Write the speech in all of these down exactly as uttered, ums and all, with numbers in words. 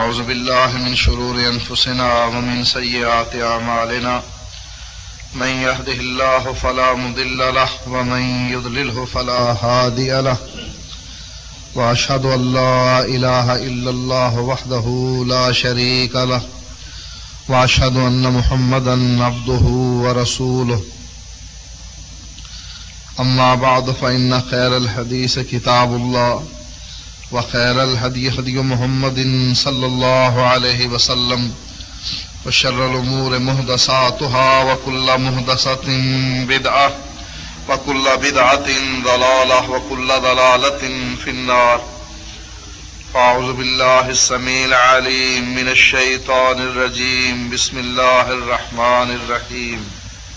أعوذ بالله من شرور أنفسنا ومن سيئات أعمالنا من يهده الله فلا مضل له ومن يضلله فلا هادي له وأشهد أن لا إله إلا الله وحده لا شريك له وأشهد أن محمدا عبده ورسوله أما بعد فإن خير الحديث كتاب الله وخير الهدي هدي محمد صلى الله عليه وسلم وشر الأمور محدثاتها وكل محدثة بدعة وكل بدعة ضلالة وكل ضلالة في النار. فأعوذ بالله السميع العليم من الشيطان الرجيم. بسم الله الرحمن الرحيم.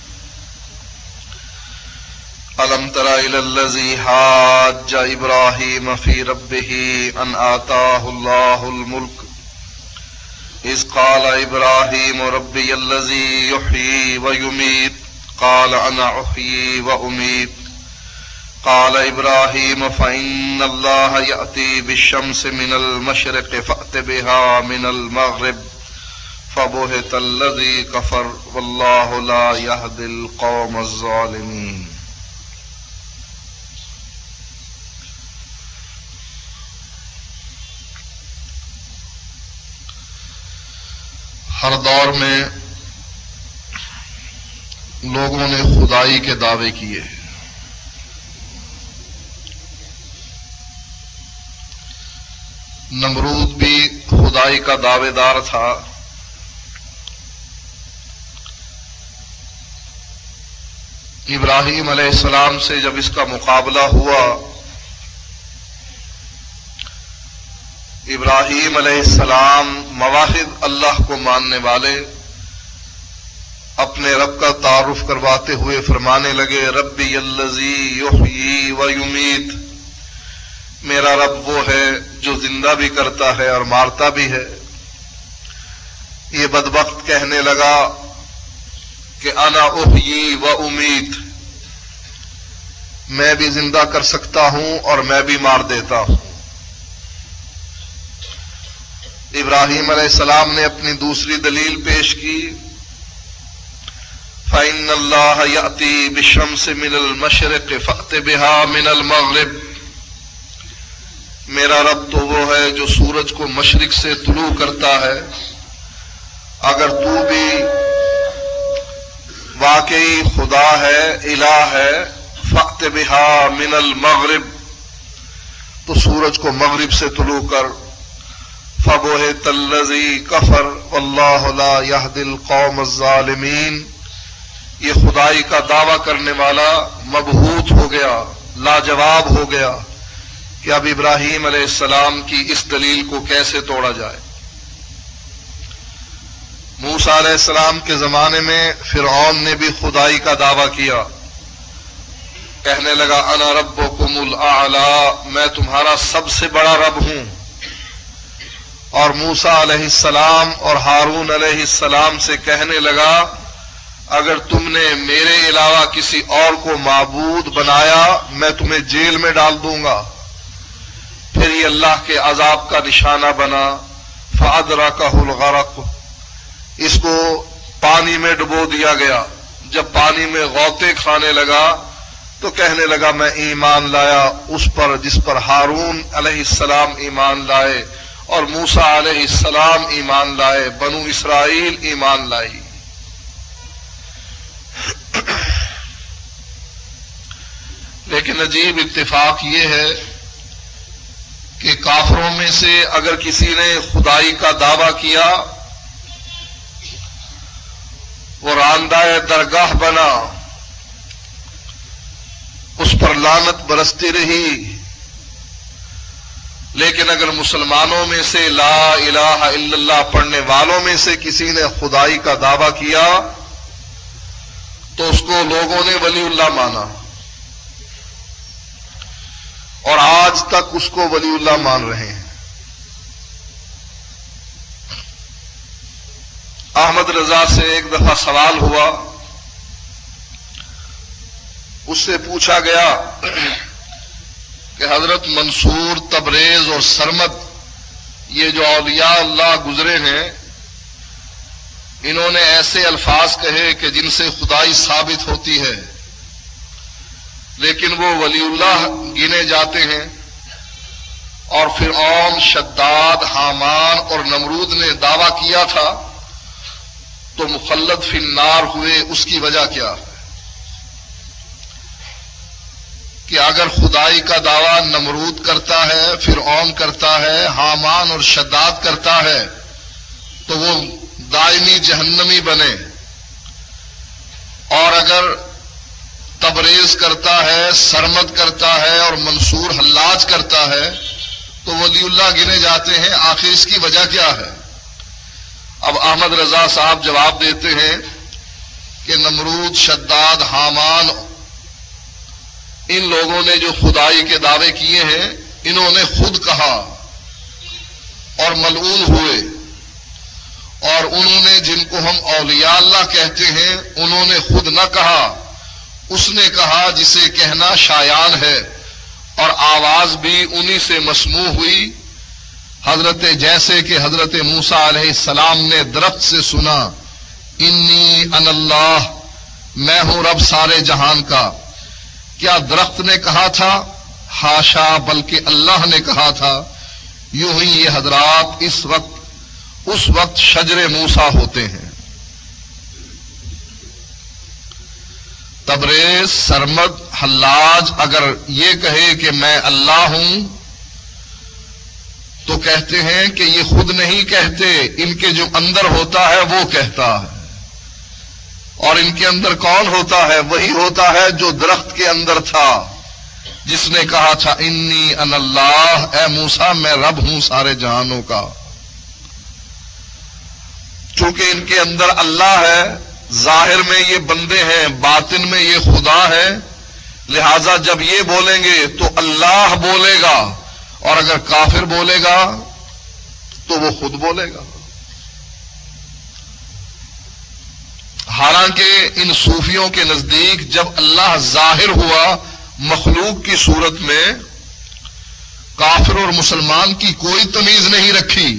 ألم تر إلى الذي حاج إبراهيم في ربه أن آتاه الله الملك إذ قال إبراهيم ربي الذي يحيي ويميت قال أنا أحيي وأميت قال إبراهيم فإن الله يأتي بالشمس من المشرق فأت بها من المغرب فبهت الذي كفر والله لا يهدي القوم الظالمين. ہر دور میں لوگوں نے خدائی کے دعوے کیے. نمرود بھی خدائی کا دعوے دار تھا. ابراہیم علیہ السلام سے جب اس کا مقابلہ ہوا، ابراہیم علیہ السلام مواحد اللہ کو ماننے والے اپنے رب کا تعارف کرواتے ہوئے فرمانے لگے ربی الذی یحیی و یمیت، میرا رب وہ ہے جو زندہ بھی کرتا ہے اور مارتا بھی ہے. یہ بدبخت کہنے لگا کہ انا احیی و امیت، میں بھی زندہ کر سکتا ہوں اور میں بھی مار دیتا ہوں. ابراہیم علیہ السلام نے اپنی دوسری دلیل پیش کی فَإِنَّ اللَّهَ يَأْتِي بِالشَّمْسِ مِنَ الْمَشْرِقِ فَأْتِ بِهَا مِنَ الْمَغْرِبِ، میرا رب تو وہ ہے جو سورج کو مشرق سے طلوع کرتا ہے، اگر تو بھی واقعی خدا ہے، الہ ہے، فَأْتِ بِهَا مِنَ الْمَغْرِبِ، تو سورج کو مغرب سے طلوع کر. فَبُهِتَ الَّذِي كَفَرَ وَاللَّهُ لَا يَهْدِي الْقَوْمَ الظَّالِمِينَ. یہ خدائی کا دعویٰ کرنے والا مبہوت ہو گیا، لاجواب ہو گیا کہ اب ابراہیم علیہ السلام کی اس دلیل کو کیسے توڑا جائے. موسیٰ علیہ السلام کے زمانے میں فرعون نے بھی خدائی کا دعویٰ کیا، کہنے لگا انا ربکم الاعلی، میں تمہارا سب سے بڑا رب ہوں. اور موسیٰ علیہ السلام اور ہارون علیہ السلام سے کہنے لگا اگر تم نے میرے علاوہ کسی اور کو معبود بنایا میں تمہیں جیل میں ڈال دوں گا. پھر یہ اللہ کے عذاب کا نشانہ بنا. فَأَدْرَكَهُ الْغَرَقُ، اس کو پانی میں ڈبو دیا گیا. جب پانی میں غوطے کھانے لگا تو کہنے لگا میں ایمان لایا اس پر جس پر ہارون علیہ السلام ایمان لائے اور موسیٰ علیہ السلام ایمان لائے، بنو اسرائیل ایمان لائی. لیکن عجیب اتفاق یہ ہے کہ کافروں میں سے اگر کسی نے خدائی کا دعویٰ کیا وہ راندہ درگاہ بنا، اس پر لعنت برستی رہی. لیکن اگر مسلمانوں میں سے لا الہ الا اللہ پڑھنے والوں میں سے کسی نے خدائی کا دعویٰ کیا تو اس کو لوگوں نے ولی اللہ مانا اور آج تک اس کو ولی اللہ مان رہے ہیں. احمد رضا سے ایک دفعہ سوال ہوا، اس سے پوچھا گیا کہ حضرت منصور تبریز اور سرمد یہ جو اولیاء اللہ گزرے ہیں انہوں نے ایسے الفاظ کہے کہ جن سے خدائی ثابت ہوتی ہے، لیکن وہ ولی اللہ گنے جاتے ہیں، اور فرعون، شداد، حامان اور نمرود نے دعویٰ کیا تھا تو مخلد فی النار ہوئے۔ اس کی وجہ کیا ہے کہ اگر خدائی کا دعویٰ نمرود کرتا ہے، فرعون کرتا ہے، حامان اور شداد کرتا ہے تو وہ دائمی جہنمی بنے، اور اگر تبریز کرتا ہے، سرمد کرتا ہے اور منصور حلاج کرتا ہے تو ولی اللہ گنے جاتے ہیں۔ آخر اس کی وجہ کیا ہے؟ اب احمد رضا صاحب جواب دیتے ہیں کہ نمرود، شداد، حامان، ان لوگوں نے جو خدائی کے دعوے کیے ہیں انہوں نے خود کہا اور ملعون ہوئے، اور انہوں نے جن کو ہم اولیاء اللہ کہتے ہیں انہوں نے خود نہ کہا، اس نے کہا جسے کہنا شایان ہے، اور آواز بھی انہی سے مسموع ہوئی، حضرت جیسے کہ حضرت موسیٰ علیہ السلام نے درخت سے سنا، انی ان اللہ، میں ہوں رب سارے جہان کا۔ کیا درخت نے کہا تھا؟ حاشا، بلکہ اللہ نے کہا تھا۔ یوں ہی یہ حضرات اس وقت اس وقت شجر موسیٰ ہوتے ہیں۔ تبریز، سرمد، حلاج اگر یہ کہے کہ میں اللہ ہوں تو کہتے ہیں کہ یہ خود نہیں کہتے، ان کے جو اندر ہوتا ہے وہ کہتا ہے، اور ان کے اندر کون ہوتا ہے؟ وہی ہوتا ہے جو درخت کے اندر تھا، جس نے کہا تھا انی ان اللہ، اے موسیٰ میں رب ہوں سارے جہانوں کا۔ چونکہ ان کے اندر اللہ ہے، ظاہر میں یہ بندے ہیں، باطن میں یہ خدا ہے، لہذا جب یہ بولیں گے تو اللہ بولے گا، اور اگر کافر بولے گا تو وہ خود بولے گا۔ حالانکہ ان صوفیوں کے نزدیک جب اللہ ظاہر ہوا مخلوق کی صورت میں، کافر اور مسلمان کی کوئی تمیز نہیں رکھی۔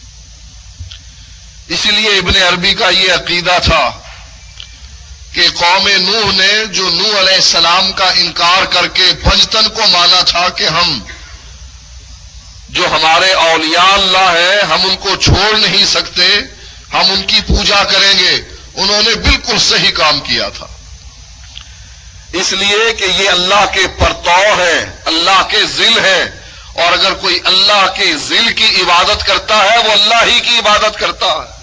اسی لیے ابن عربی کا یہ عقیدہ تھا کہ قوم نوح نے جو نوح علیہ السلام کا انکار کر کے پنجتن کو مانا تھا کہ ہم جو ہمارے اولیاء اللہ ہیں ہم ان کو چھوڑ نہیں سکتے، ہم ان کی پوجا کریں گے، انہوں نے بالکل صحیح کام کیا تھا، اس لیے کہ یہ اللہ کے پرتو ہیں، اللہ کے ذل ہیں، اور اگر کوئی اللہ کے ذل کی عبادت کرتا ہے وہ اللہ ہی کی عبادت کرتا ہے۔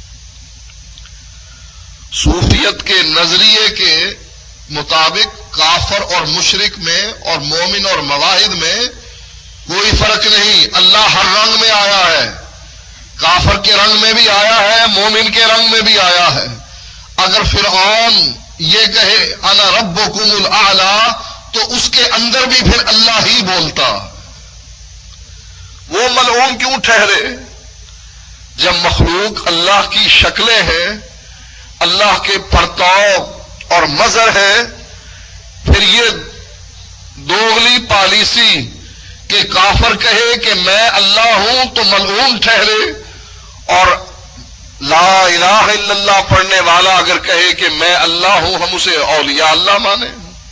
صوفیت کے نظریے کے مطابق کافر اور مشرک میں اور مومن اور مواحد میں کوئی فرق نہیں، اللہ ہر رنگ میں آیا ہے، کافر کے رنگ میں بھی آیا ہے، مومن کے رنگ میں بھی آیا ہے۔ اگر فرعون یہ کہے انا ربکم الاعلی تو اس کے اندر بھی پھر اللہ ہی بولتا، وہ ملعون کیوں ٹھہرے؟ جب مخلوق اللہ کی شکلیں ہیں، اللہ کے پرتو اور مظہر ہے، پھر یہ دوغلی پالیسی کہ کافر کہے کہ میں اللہ ہوں تو ملعون ٹھہرے، اور لا الہ الا اللہ پڑھنے والا اگر کہے کہ میں اللہ ہوں ہم اسے اولیاء اللہ مانیں۔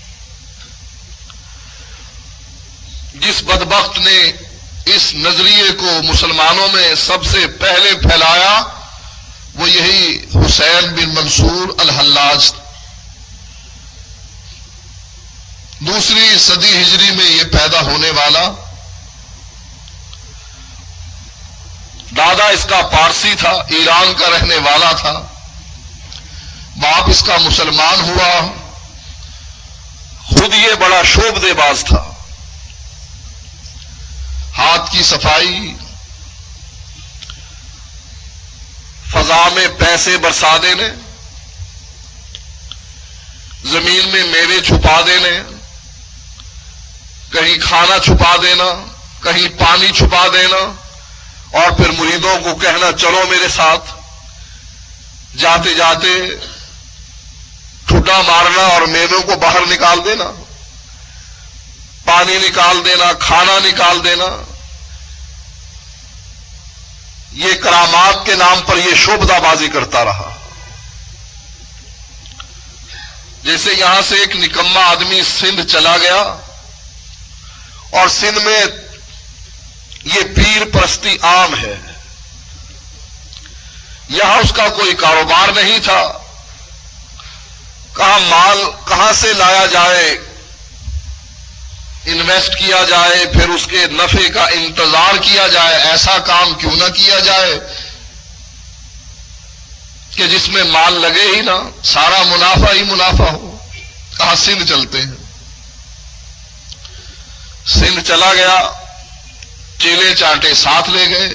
جس بدبخت نے اس نظریے کو مسلمانوں میں سب سے پہلے پھیلایا وہ یہی حسین بن منصور الحلاج، دوسری صدی ہجری میں یہ پیدا ہونے والا، دادا اس کا پارسی تھا، ایران کا رہنے والا تھا، باپ اس کا مسلمان ہوا، خود یہ بڑا شعبدے باز تھا، ہاتھ کی صفائی، فضا میں پیسے برسا دینے، زمین میں میوے چھپا دینے، کہیں کھانا چھپا دینا، کہیں پانی چھپا دینا، اور پھر مریدوں کو کہنا چلو میرے ساتھ، جاتے جاتے ٹھڈا مارنا اور میووں کو باہر نکال دینا، پانی نکال دینا، کھانا نکال دینا، یہ کرامات کے نام پر یہ شعبدہ بازی کرتا رہا. جیسے یہاں سے ایک نکما آدمی سندھ چلا گیا اور سندھ میں یہ پیر پرستی عام ہے، یہاں اس کا کوئی کاروبار نہیں تھا، کہاں مال کہاں سے لایا جائے، انویسٹ کیا جائے، پھر اس کے نفع کا انتظار کیا جائے، ایسا کام کیوں نہ کیا جائے کہ جس میں مال لگے ہی نہ، سارا منافع ہی منافع ہو. کہاں سندھ چلتے ہیں. سندھ چلا گیا، چیلے چانٹے ساتھ لے گئے.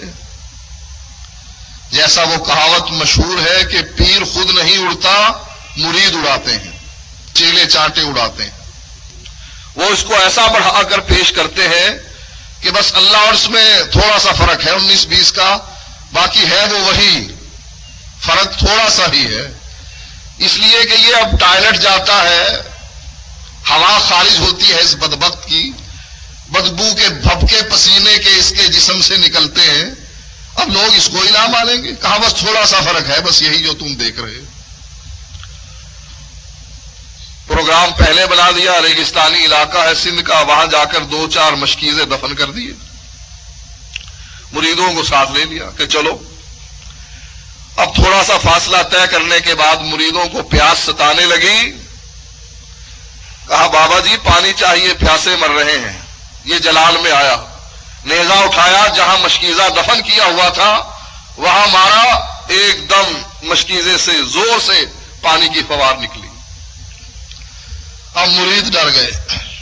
جیسا وہ کہاوت مشہور ہے کہ پیر خود نہیں اڑتا، مرید اڑاتے ہیں، چیلے چانٹے اڑاتے ہیں. وہ اس کو ایسا بڑھا کر پیش کرتے ہیں کہ بس اللہ اور اس میں تھوڑا سا فرق ہے، انیس بیس کا، باقی ہے وہ وہی، فرق تھوڑا سا ہی ہے. اس لیے کہ یہ اب ٹائلٹ جاتا ہے، ہوا خارج ہوتی ہے اس بدبخت کی، بدبو کے بھبکے پسینے کے اس کے جسم سے نکلتے ہیں. اب لوگ اس کو ہی نہ مانیں گے. کہا بس تھوڑا سا فرق ہے، بس یہی جو تم دیکھ رہے ہو. پروگرام پہلے بنا دیا، ریگستانی علاقہ ہے سندھ کا، وہاں جا کر دو چار مشکیزیں دفن کر دیے، مریدوں کو ساتھ لے لیا کہ چلو. اب تھوڑا سا فاصلہ طے کرنے کے بعد مریدوں کو پیاس ستانے لگی. کہا بابا جی پانی چاہیے، پیاسے مر رہے ہیں. یہ جلال میں آیا، نیزہ اٹھایا، جہاں مشکیزہ دفن کیا ہوا تھا وہاں مارا، ایک دم مشکیزے سے زور سے پانی کی فوار نکلی. اب مرید ڈر گئے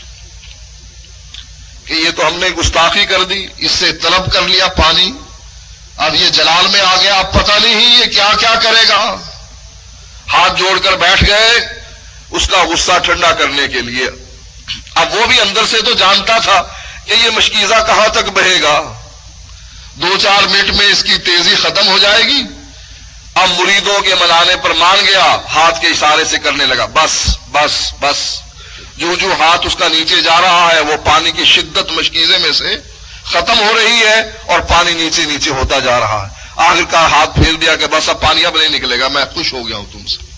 کہ یہ تو ہم نے گستاخی کر دی، اس سے طلب کر لیا پانی، اب یہ جلال میں آ گیا، اب پتہ نہیں یہ کیا کیا کرے گا. ہاتھ جوڑ کر بیٹھ گئے اس کا غصہ ٹھنڈا کرنے کے لیے. اب وہ بھی اندر سے تو جانتا تھا کہ یہ مشکیزہ کہاں تک بہے گا، دو چار منٹ میں اس کی تیزی ختم ہو جائے گی. اب مریدوں کے منانے پر مان گیا، ہاتھ کے اشارے سے کرنے لگا بس بس بس. جو جو ہاتھ اس کا نیچے جا رہا ہے وہ پانی کی شدت مشکیزے میں سے ختم ہو رہی ہے اور پانی نیچے نیچے ہوتا جا رہا ہے. آخر کا ہاتھ پھیر دیا کہ بس اب پانی اب نہیں نکلے گا، میں خوش ہو گیا ہوں تم سے.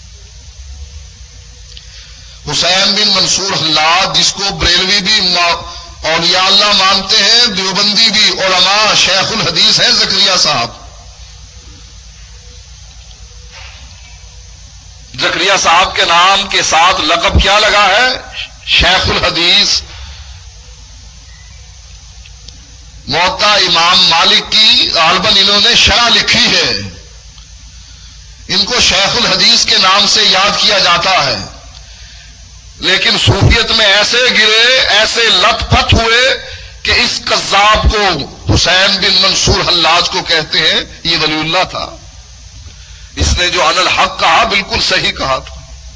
حسین بن منصور حلاج، جس کو بریلوی بھی اولیاء اللہ مانتے ہیں، دیوبندی بھی علماء، شیخ الحدیث ہیں زکریا صاحب. زکریا صاحب کے نام کے ساتھ لقب کیا لگا ہے؟ شیخ الحدیث. موطا امام مالک کی غالباً انہوں نے شرح لکھی ہے، ان کو شیخ الحدیث کے نام سے یاد کیا جاتا ہے. لیکن صوفیت میں ایسے گرے، ایسے لت پت ہوئے کہ اس کذاب کو، حسین بن منصور حلاج کو کہتے ہیں یہ ولی اللہ تھا. اس نے جو عن الحق کہا بالکل صحیح کہا تھا.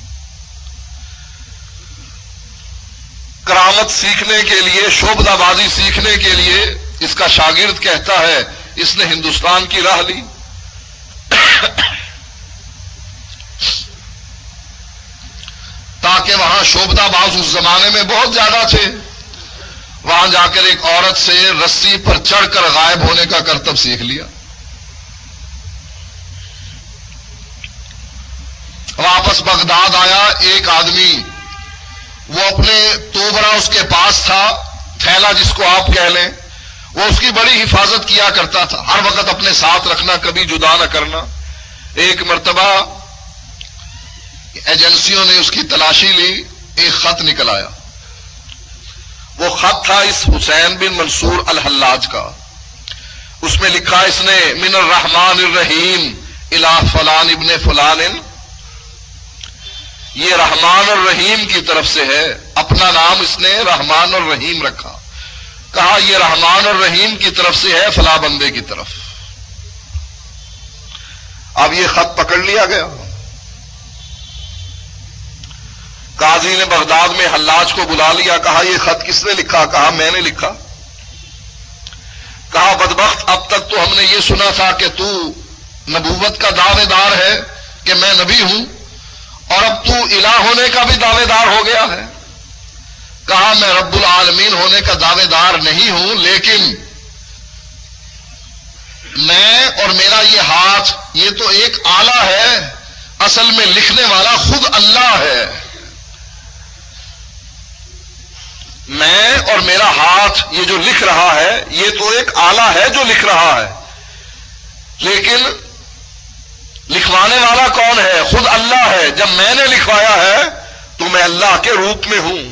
کرامت سیکھنے کے لیے، شعبدہ بازی سیکھنے کے لیے اس کا شاگرد کہتا ہے اس نے ہندوستان کی راہ لی. تاکہ وہاں شعبدہ باز اس زمانے میں بہت زیادہ تھے، وہاں جا کر ایک عورت سے رسی پر چڑھ کر غائب ہونے کا کرتب سیکھ لیا. واپس بغداد آیا، ایک آدمی وہ اپنے توبرا اس کے پاس تھا، تھیلا جس کو آپ کہہ لیں، وہ اس کی بڑی حفاظت کیا کرتا تھا، ہر وقت اپنے ساتھ رکھنا، کبھی جدا نہ کرنا. ایک مرتبہ ایجنسیوں نے اس کی تلاشی لی، ایک خط نکل آیا. وہ خط تھا اس حسین بن منصور الحلاج کا. اس میں لکھا اس نے من الرحمن الرحیم الی فلان ابن فلان، یہ رحمان اور رحیم کی طرف سے ہے. اپنا نام اس نے رحمان اور رحیم رکھا. کہا یہ رحمان اور رحیم کی طرف سے ہے فلاں بندے کی طرف. اب یہ خط پکڑ لیا گیا. قاضی نے بغداد میں حلاج کو بلا لیا، کہا یہ خط کس نے لکھا؟ کہا میں نے لکھا. کہا بدبخت اب تک تو ہم نے یہ سنا تھا کہ تو نبوت کا دعوے دار ہے کہ میں نبی ہوں، اور اب تو الہ ہونے کا بھی دعوے دار ہو گیا ہے. کہا میں رب العالمین ہونے کا دعوے دار نہیں ہوں، لیکن میں اور میرا یہ ہاتھ یہ تو ایک آلہ ہے، اصل میں لکھنے والا خود اللہ ہے. میں اور میرا ہاتھ یہ جو لکھ رہا ہے یہ تو ایک آلہ ہے جو لکھ رہا ہے، لیکن لکھوانے والا کون ہے؟ خود اللہ ہے. جب میں نے لکھوایا ہے تو میں اللہ کے روپ میں ہوں.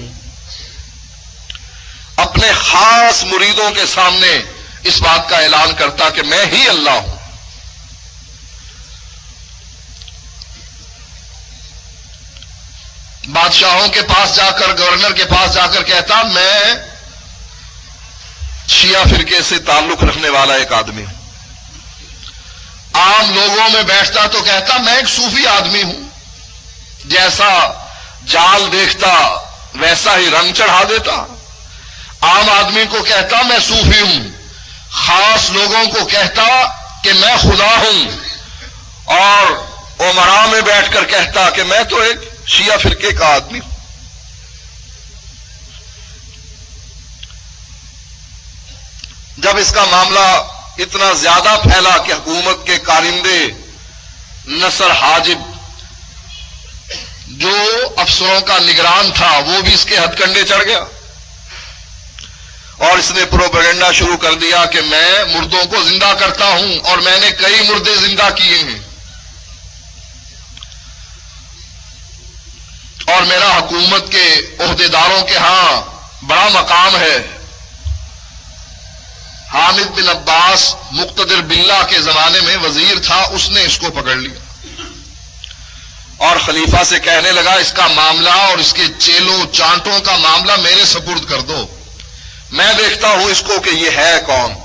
اپنے خاص مریدوں کے سامنے اس بات کا اعلان کرتا کہ میں ہی اللہ ہوں. بادشاہوں کے پاس جا کر، گورنر کے پاس جا کر کہتا میں شیعہ فرقے سے تعلق رکھنے والا ایک آدمی ہوں. عام لوگوں میں بیٹھتا تو کہتا میں ایک صوفی آدمی ہوں. جیسا جال دیکھتا ویسا ہی رنگ چڑھا دیتا. عام آدمی کو کہتا میں صوفی ہوں، خاص لوگوں کو کہتا کہ میں خدا ہوں، اور عمرا میں بیٹھ کر کہتا کہ میں تو ایک شیعہ فرقے کا آدمی ہوں. جب اس کا معاملہ اتنا زیادہ پھیلا کہ حکومت کے کارندے نصر حاجب جو افسروں کا نگران تھا وہ بھی اس کے ہتھ کنڈے چڑھ گیا، اور اس نے پروپیگنڈا شروع کر دیا کہ میں مردوں کو زندہ کرتا ہوں اور میں نے کئی مردے زندہ کیے ہیں، اور میرا حکومت کے عہدیداروں کے ہاں بڑا مقام ہے. حامد بن عباس مقتدر باللہ کے زمانے میں وزیر تھا، اس نے اس کو پکڑ لیا اور خلیفہ سے کہنے لگا اس کا معاملہ اور اس کے چیلوں چانٹوں کا معاملہ میرے سپرد کر دو، میں دیکھتا ہوں اس کو کہ یہ ہے کون.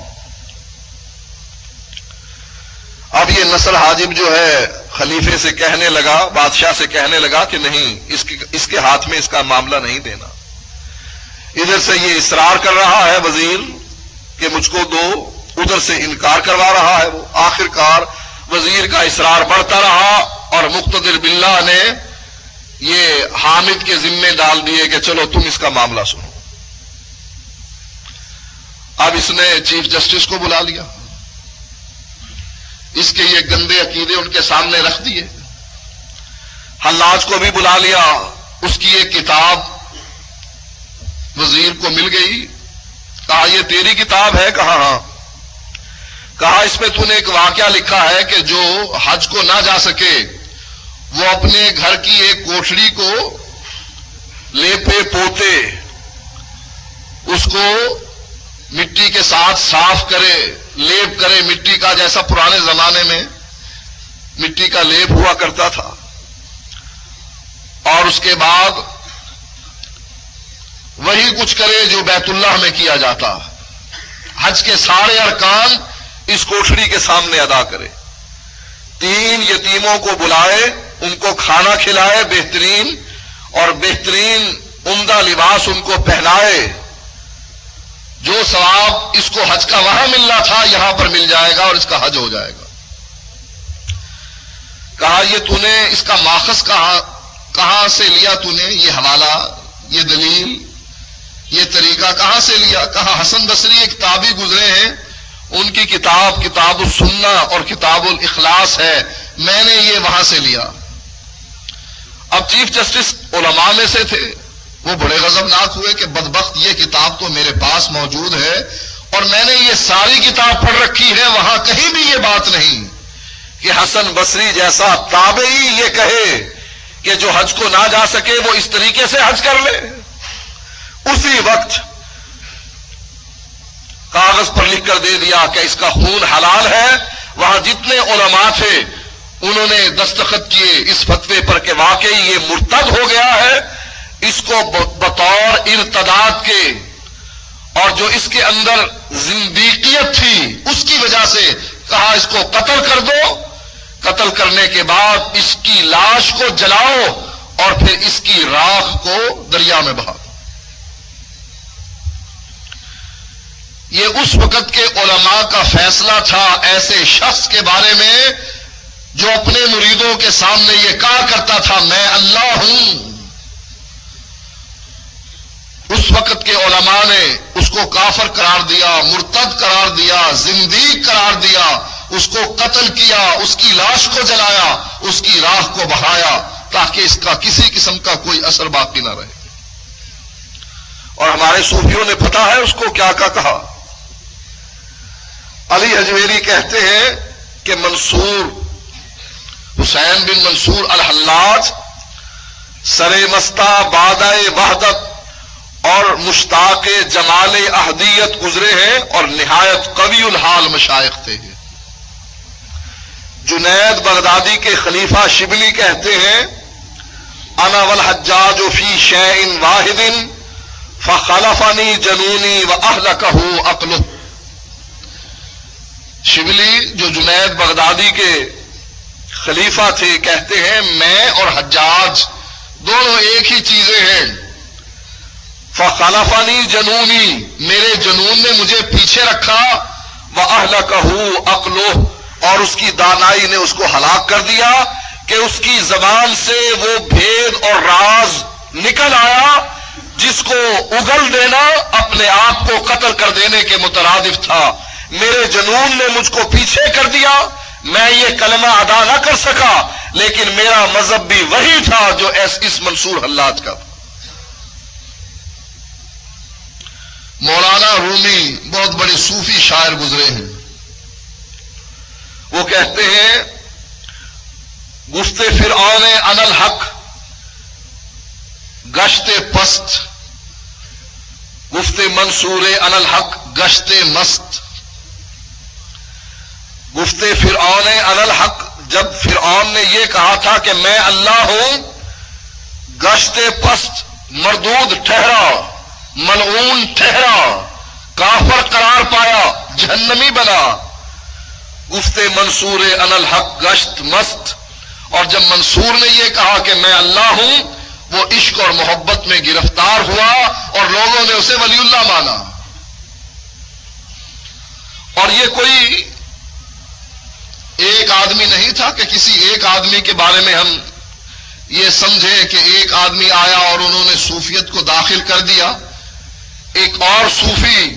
اب یہ نصر حاجب جو ہے خلیفے سے کہنے لگا، بادشاہ سے کہنے لگا کہ نہیں، اس کے اس کے ہاتھ میں اس کا معاملہ نہیں دینا. ادھر سے یہ اصرار کر رہا ہے وزیر کہ مجھ کو دو، ادھر سے انکار کروا رہا ہے وہ. آخر کار وزیر کا اصرار بڑھتا رہا اور مقتدر باللہ نے یہ حامد کے ذمے ڈال دیے کہ چلو تم اس کا معاملہ سنو. اب اس نے چیف جسٹس کو بلا لیا، اس کے یہ گندے عقیدے ان کے سامنے رکھ دیے. حلاج کو بھی بلا لیا، اس کی ایک کتاب وزیر کو مل گئی. کہا یہ تیری کتاب ہے؟ کہا ہاں. کہا اس میں تو نے ایک واقعہ لکھا ہے کہ جو حج کو نہ جا سکے وہ اپنے گھر کی ایک کوٹھڑی کو لیپے پوتے اس کو مٹی کے ساتھ صاف کرے، لیپ کرے مٹی کا، جیسا پرانے زمانے میں مٹی کا لیپ ہوا کرتا تھا، اور اس کے بعد وہی کچھ کرے جو بیت اللہ میں کیا جاتا. حج کے سارے ارکان اس کوٹھڑی کے سامنے ادا کرے. تین یتیموں کو بلائے، ان کو کھانا کھلائے بہترین، اور بہترین عمدہ لباس ان کو پہنائے. جو ثواب اس کو حج کا وہاں ملنا تھا یہاں پر مل جائے گا اور اس کا حج ہو جائے گا. کہا یہ تو نے اس کا ماخذ کہاں کہاں سے لیا؟ تو نے یہ حوالہ، یہ دلیل، یہ طریقہ کہاں سے لیا؟ کہا حسن بصری ایک تابعی گزرے ہیں، ان کی کتاب کتاب السنہ اور کتاب الاخلاص ہے، میں نے یہ وہاں سے لیا. اب چیف جسٹس علماء میں سے تھے، وہ بڑے غضبناک ہوئے کہ بدبخت یہ کتاب تو میرے پاس موجود ہے اور میں نے یہ ساری کتاب پڑھ رکھی ہے، وہاں کہیں بھی یہ بات نہیں کہ حسن بصری جیسا تابعی یہ کہے کہ جو حج کو نہ جا سکے وہ اس طریقے سے حج کر لے. اسی وقت کاغذ پر لکھ کر دے دیا کہ اس کا خون حلال ہے. وہاں جتنے علماء تھے انہوں نے دستخط کیے اس فتوے پر کہ واقعی یہ مرتد ہو گیا ہے، اس کو بطور ارتداد کے اور جو اس کے اندر زندیقیت تھی اس کی وجہ سے کہا اس کو قتل کر دو. قتل کرنے کے بعد اس کی لاش کو جلاؤ اور پھر اس کی راکھ کو دریا میں بہا دو. یہ اس وقت کے علماء کا فیصلہ تھا ایسے شخص کے بارے میں جو اپنے مریدوں کے سامنے یہ کہا کرتا تھا میں اللہ ہوں. اس وقت کے علماء نے اس کو کافر قرار دیا، مرتد قرار دیا، زندیق قرار دیا اس کو قتل کیا، اس کی لاش کو جلایا، اس کی راہ کو بہایا تاکہ اس کا کسی قسم کا کوئی اثر باقی نہ رہے۔ اور ہمارے صوفیوں نے پتہ ہے اس کو کیا کیا کہا۔ علی حجویری کہتے ہیں کہ منصور حسین بن منصور الحلاج سر مستہ بادہ وحدت اور مشتاق جمال احدیت گزرے ہیں اور نہایت قوی الحال مشائخ تھے۔ جنید بغدادی کے خلیفہ شبلی کہتے ہیں انا والحجاج فی شیء واحد فخلفنی جنونی واہلکہ عقلہ۔ شبلی جو جنید بغدادی کے خلیفہ تھے کہتے ہیں میں اور حجاج دونوں ایک ہی چیزیں ہیں۔ فخلفنی جنونی، میرے جنون نے مجھے پیچھے رکھا، واہلکہ عقلہ، اور اس کی دانائی نے اس کو ہلاک کر دیا کہ اس کی زبان سے وہ بھید اور راز نکل آیا جس کو اگل دینا اپنے آپ کو قتل کر دینے کے مترادف تھا۔ میرے جنون نے مجھ کو پیچھے کر دیا، میں یہ کلمہ ادا نہ کر سکا، لیکن میرا مذہب بھی وہی تھا جو اس منصور حلاج کا تھا۔ مولانا رومی بہت بڑے صوفی شاعر گزرے ہیں، وہ کہتے ہیں گفت فرعون انا الحق گشت پست، گفت منصور انا الحق گشت مست۔ گفت فرعون انا الحق، جب فرعون نے یہ کہا تھا کہ میں اللہ ہوں، گشت پست مردود ٹھہرا، ملعون ٹھہرا، کافر قرار پایا، جہنمی بنا۔ گفت منصور انا الحق گشت مست، اور جب منصور نے یہ کہا کہ میں اللہ ہوں، وہ عشق اور محبت میں گرفتار ہوا اور لوگوں نے اسے ولی اللہ مانا۔ اور یہ کوئی ایک آدمی نہیں تھا کہ کسی ایک آدمی کے بارے میں ہم یہ سمجھے کہ ایک آدمی آیا اور انہوں نے صوفیت کو داخل کر دیا۔ ایک اور صوفی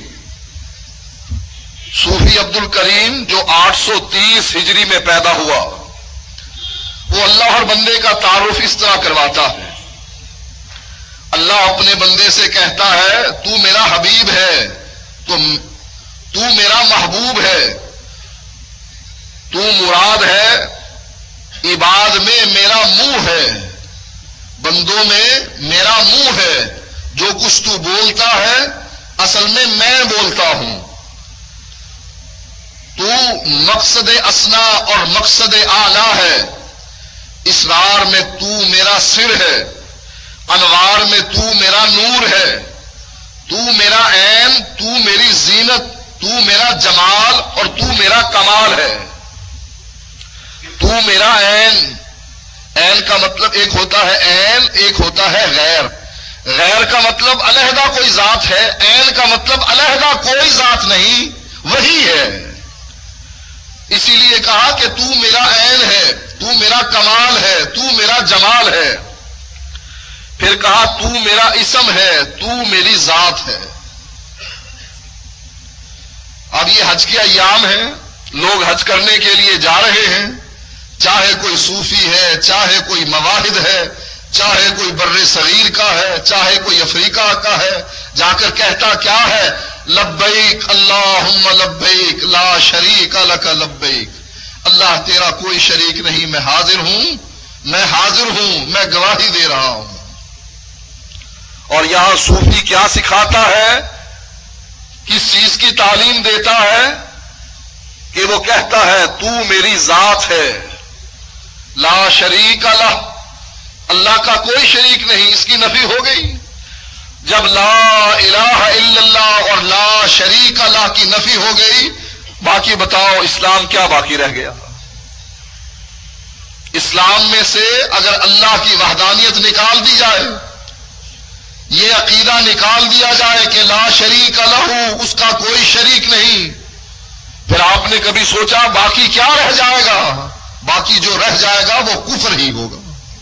صوفی عبد الکریم جو آٹھ سو تیس ہجری میں پیدا ہوا، وہ اللہ اور بندے کا تعارف اس طرح کرواتا ہے۔ اللہ اپنے بندے سے کہتا ہے تو میرا حبیب ہے، تو تو میرا محبوب ہے، تو مراد ہے، عباد میں میرا منہ ہے، بندوں میں میرا منہ ہے، جو کچھ تو بولتا ہے اصل میں میں بولتا ہوں۔ تو مقصد اسنا اور مقصد اعلی ہے، اسرار میں تو میرا سر ہے، انوار میں تو میرا نور ہے، تو میرا عین، تو میری زینت، تو میرا جمال اور تو میرا کمال ہے۔ تو میرا عین، عین کا مطلب ایک ہوتا ہے عین، ایک ہوتا ہے غیر۔ غیر کا مطلب علیحدہ کوئی ذات ہے، عین کا مطلب علیحدہ کوئی ذات نہیں، وہی ہے۔ اسی لیے کہا کہ تو میرا عین ہے، تو میرا کمال ہے، تو میرا جمال ہے۔ پھر کہا تو میرا اسم ہے، تو میری ذات ہے۔ اب یہ حج کے ایام ہیں، لوگ حج کرنے کے لیے جا رہے ہیں، چاہے کوئی صوفی ہے، چاہے کوئی مواحد ہے، چاہے کوئی بر صغیر کا ہے، چاہے کوئی افریقہ کا ہے، جا کر کہتا کیا ہے؟ لبیک اللہم لبیک لا شریک لک لبیک، اللہ تیرا کوئی شریک نہیں، میں حاضر ہوں، میں حاضر ہوں، میں گواہی دے رہا ہوں۔ اور یہاں صوفی کیا سکھاتا ہے، کس چیز کی تعلیم دیتا ہے؟ کہ وہ کہتا ہے تو میری ذات ہے، لا شریک لہ، اللہ کا کوئی شریک نہیں، اس کی نفی ہو گئی۔ جب لا الہ الا اللہ اور لا شریک اللہ کی نفی ہو گئی، باقی بتاؤ اسلام کیا باقی رہ گیا؟ اسلام میں سے اگر اللہ کی وحدانیت نکال دی جائے، یہ عقیدہ نکال دیا جائے کہ لا شریک لہ، اس کا کوئی شریک نہیں، پھر آپ نے کبھی سوچا باقی کیا رہ جائے گا؟ باقی جو رہ جائے گا وہ کفر ہی ہوگا،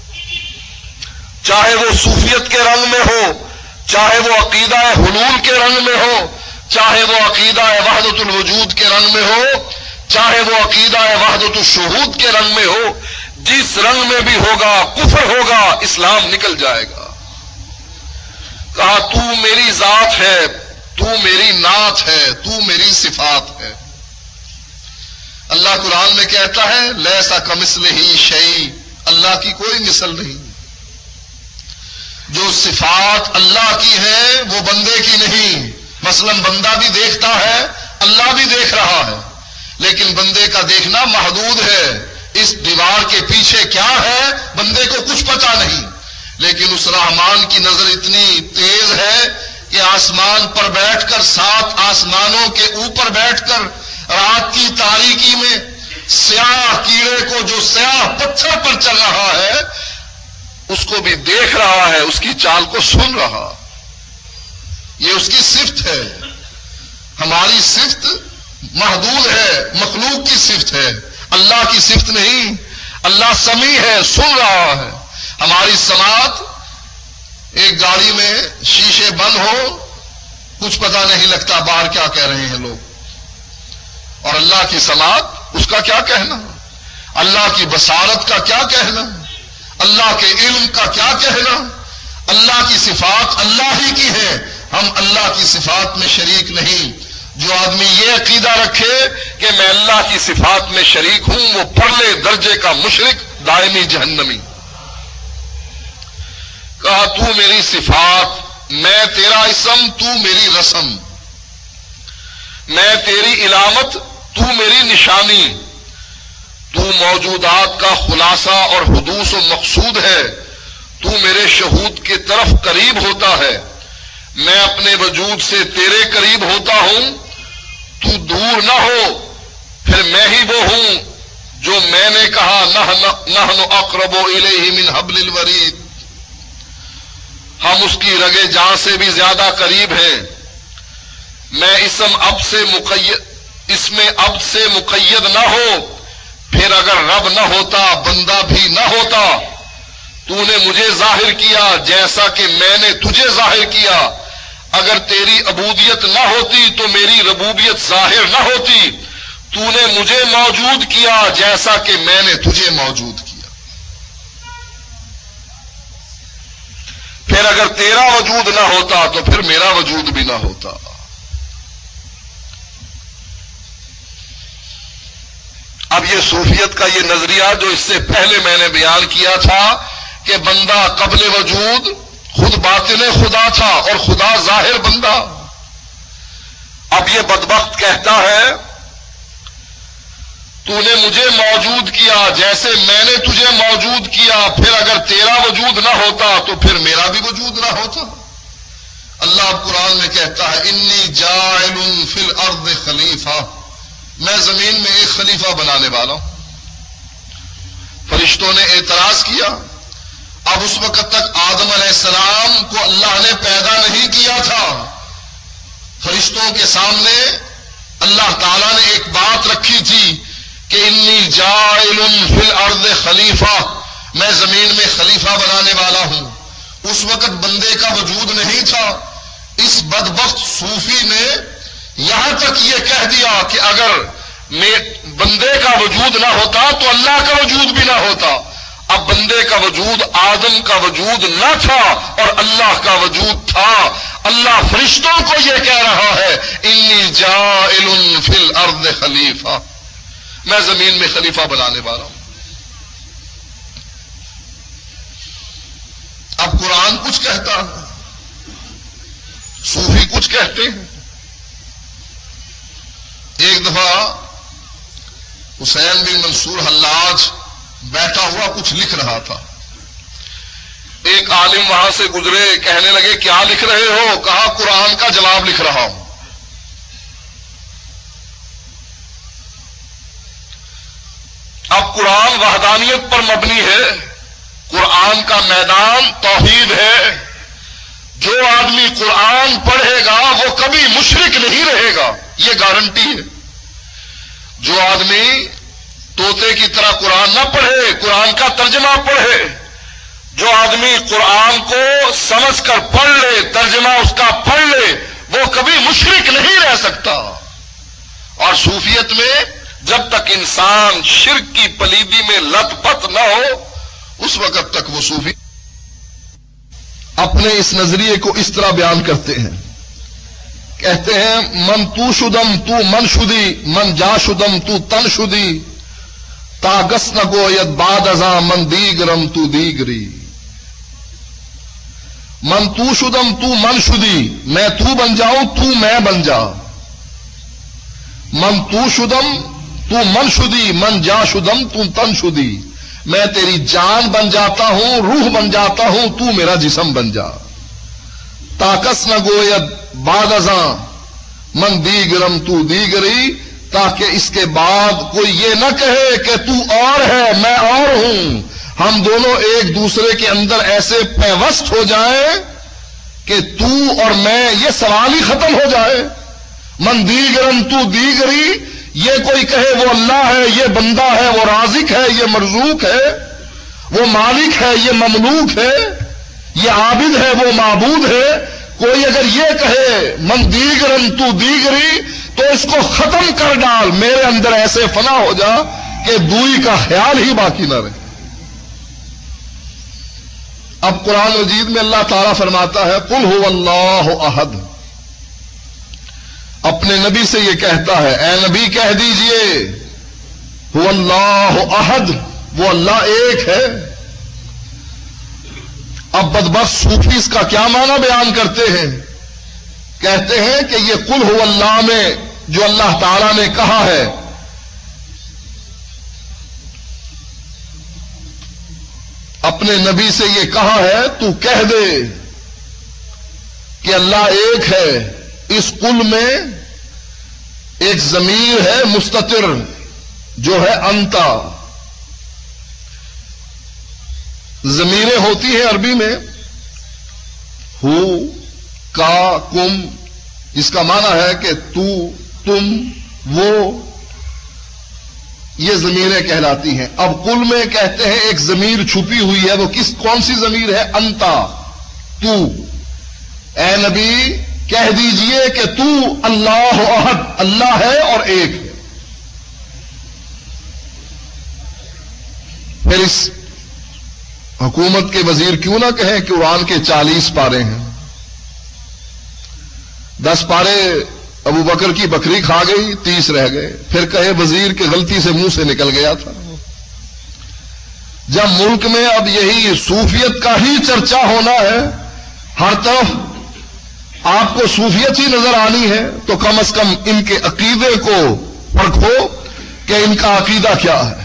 چاہے وہ صوفیت کے رنگ میں ہو، چاہے وہ عقیدہ حلول کے رنگ میں ہو، چاہے وہ عقیدہ وحدت الوجود کے رنگ میں ہو، چاہے وہ عقیدہ وحدت الشہود کے رنگ میں ہو، جس رنگ میں بھی ہوگا کفر ہوگا، اسلام نکل جائے گا۔ کہا تو میری ذات ہے، تو میری نعت ہے، تو میری صفات ہے۔ اللہ قرآن میں کہتا ہے لیسا کمثلہ شیء، اللہ کی کوئی مثل نہیں۔ جو صفات اللہ کی ہیں وہ بندے کی نہیں۔ مثلا بندہ بھی دیکھتا ہے، اللہ بھی دیکھ رہا ہے، لیکن بندے کا دیکھنا محدود ہے۔ اس دیوار کے پیچھے کیا ہے بندے کو کچھ پتا نہیں، لیکن اس رحمان کی نظر اتنی تیز ہے کہ آسمان پر بیٹھ کر، سات آسمانوں کے اوپر بیٹھ کر، رات کی تاریکی میں سیاہ کیڑے کو جو سیاہ پتھر پر چل رہا ہے اس کو بھی دیکھ رہا ہے، اس کی چال کو سن رہا۔ یہ اس کی صفت ہے۔ ہماری صفت محدود ہے، مخلوق کی صفت ہے، اللہ کی صفت نہیں۔ اللہ سمیع ہے، سن رہا ہے۔ ہماری سماعت، ایک گاڑی میں شیشے بند ہو کچھ پتہ نہیں لگتا باہر کیا کہہ رہے ہیں لوگ، اور اللہ کی سماعت، اس کا کیا کہنا، اللہ کی بصارت کا کیا کہنا، اللہ کے علم کا کیا کہنا۔ اللہ کی صفات اللہ ہی کی ہے، ہم اللہ کی صفات میں شریک نہیں۔ جو آدمی یہ عقیدہ رکھے کہ میں اللہ کی صفات میں شریک ہوں، وہ پرلے درجے کا مشرک، دائمی جہنمی۔ کہا تو میری صفات، میں تیرا اسم، تو میری رسم، میں تیری علامت، تو میری نشانی، تو موجودات کا خلاصہ اور حدوث و مقصود ہے، تو میرے شہود کی طرف قریب ہوتا ہے، میں اپنے وجود سے تیرے قریب ہوتا ہوں، تو دور نہ ہو، پھر میں ہی وہ ہوں جو میں نے کہا نحن اقرب الیہ من حبل الورید، ہم اس کی رگے جان سے بھی زیادہ قریب ہیں۔ میں اسم اب سے مقید، اس میں اب سے مقید نہ ہو، پھر اگر رب نہ ہوتا بندہ بھی نہ ہوتا، تو نے مجھے ظاہر کیا جیسا کہ میں نے تجھے ظاہر کیا۔ اگر تیری عبودیت نہ ہوتی تو میری ربوبیت ظاہر نہ ہوتی، تو نے مجھے موجود کیا جیسا کہ میں نے تجھے موجود کیا۔ پھر اگر تیرا وجود نہ ہوتا تو پھر میرا وجود بھی نہ ہوتا۔ اب یہ صوفیت کا یہ نظریہ جو اس سے پہلے میں نے بیان کیا تھا کہ بندہ قبل وجود خود باطن خدا تھا اور خدا ظاہر بندہ، اب یہ بدبخت کہتا ہے تو نے مجھے موجود کیا جیسے میں نے تجھے موجود کیا، پھر اگر تیرا وجود نہ ہوتا تو پھر میرا بھی وجود نہ ہوتا۔ اللہ قرآن میں کہتا ہے انی جاعل فی الارض خلیفہ، میں زمین میں ایک خلیفہ بنانے والا ہوں۔ فرشتوں نے اعتراض کیا، اب اس وقت تک آدم علیہ السلام کو اللہ نے پیدا نہیں کیا تھا۔ فرشتوں کے سامنے اللہ تعالیٰ نے ایک بات رکھی تھی کہ انی جاعل فی الارض خلیفہ، میں زمین میں خلیفہ بنانے والا ہوں۔ اس وقت بندے کا وجود نہیں تھا۔ اس بدبخت صوفی نے یہاں تک یہ کہہ دیا کہ اگر میں بندے کا وجود نہ ہوتا تو اللہ کا وجود بھی نہ ہوتا۔ اب بندے کا وجود آدم کا وجود نہ تھا اور اللہ کا وجود تھا۔ اللہ فرشتوں کو یہ کہہ رہا ہے انی جاعل فی الارض خلیفہ، میں زمین میں خلیفہ بنانے والا ہوں۔ اب قرآن کچھ کہتا ہے، صوفی کچھ کہتے ہیں۔ ایک دفعہ حسین بن منصور حلاج بیٹھا ہوا کچھ لکھ رہا تھا، ایک عالم وہاں سے گزرے، کہنے لگے کیا لکھ رہے ہو؟ کہا قرآن کا جواب لکھ رہا ہوں۔ اب قرآن وحدانیت پر مبنی ہے، قرآن کا میدان توحید ہے۔ جو آدمی قرآن پڑھے گا وہ کبھی مشرک نہیں رہے گا، یہ گارنٹی ہے۔ جو آدمی طوطے کی طرح قرآن نہ پڑھے، قرآن کا ترجمہ پڑھے، جو آدمی قرآن کو سمجھ کر پڑھ لے، ترجمہ اس کا پڑھ لے، وہ کبھی مشرک نہیں رہ سکتا۔ اور صوفیت میں جب تک انسان شرک کی پلیدی میں لت پت نہ ہو اس وقت تک وہ صوفی اپنے اس نظریے کو اس طرح بیان کرتے ہیں، کہتے ہیں من تو شدم تو من شدی، من جا شدم تو تن شدی، تاگس نہ گوید بعد ازاں من دیگرم تو دیگری۔ من تو شدم تو من شدی، میں تو بن جاؤں تو میں بن جا۔ من تو شدم تو من شدی، من جا شدم تو تن شدی، میں تیری جان بن جاتا ہوں، روح بن جاتا ہوں، تو میرا جسم بن جا۔ تاکس نہ گوید بعد ازاں من دیگرم تو دیگری، تاکہ اس کے بعد کوئی یہ نہ کہے کہ تو اور ہے میں اور ہوں، ہم دونوں ایک دوسرے کے اندر ایسے پیوست ہو جائیں کہ تو اور میں یہ سوال ہی ختم ہو جائے۔ من دیگرم تو دیگری، یہ کوئی کہے وہ اللہ ہے، یہ بندہ ہے، وہ رازق ہے، یہ مرزوق ہے، وہ مالک ہے، یہ مملوک ہے، یہ عابد ہے، وہ معبود ہے، کوئی اگر یہ کہے من دیگرم تو دیگری تو اس کو ختم کر ڈال، میرے اندر ایسے فنا ہو جا کہ دوئی کا خیال ہی باقی نہ رہے۔ اب قرآن مجید میں اللہ تعالیٰ فرماتا ہے قل هو اللہ احد، اپنے نبی سے یہ کہتا ہے اے نبی کہہ دیجئے هو اللہ احد، وہ اللہ ایک ہے۔ اب بدبخت صوفی اس کا کیا معنی بیان کرتے ہیں؟ کہتے ہیں کہ یہ قل هو اللہ میں جو اللہ تعالیٰ نے کہا ہے اپنے نبی سے یہ کہا ہے تو کہہ دے کہ اللہ ایک ہے، اس قل میں ایک ضمیر ہے مستتر جو ہے انتا، ضمیریں ہوتی ہیں عربی میں ہو کا کم، اس کا معنی ہے کہ تو تم وہ، یہ ضمیریں کہلاتی ہیں۔ اب قل میں کہتے ہیں ایک ضمیر چھپی ہوئی ہے، وہ کس کون سی ضمیر ہے؟ انتا، تو۔ اے نبی کہہ دیجئے کہ تو اللہ احد، اللہ ہے اور ایک ہے۔ پھر اس حکومت کے وزیر کیوں نہ کہیں کہ قرآن کے چالیس پارے ہیں، دس پارے ابو بکر کی بکری کھا گئی، تیس رہ گئے، پھر کہے وزیر کے غلطی سے منہ سے نکل گیا تھا۔ جب ملک میں اب یہی صوفیت کا ہی چرچا ہونا ہے، ہر طرف آپ کو صوفیت ہی نظر آنی ہے، تو کم از کم ان کے عقیدے کو پرکھو کہ ان کا عقیدہ کیا ہے۔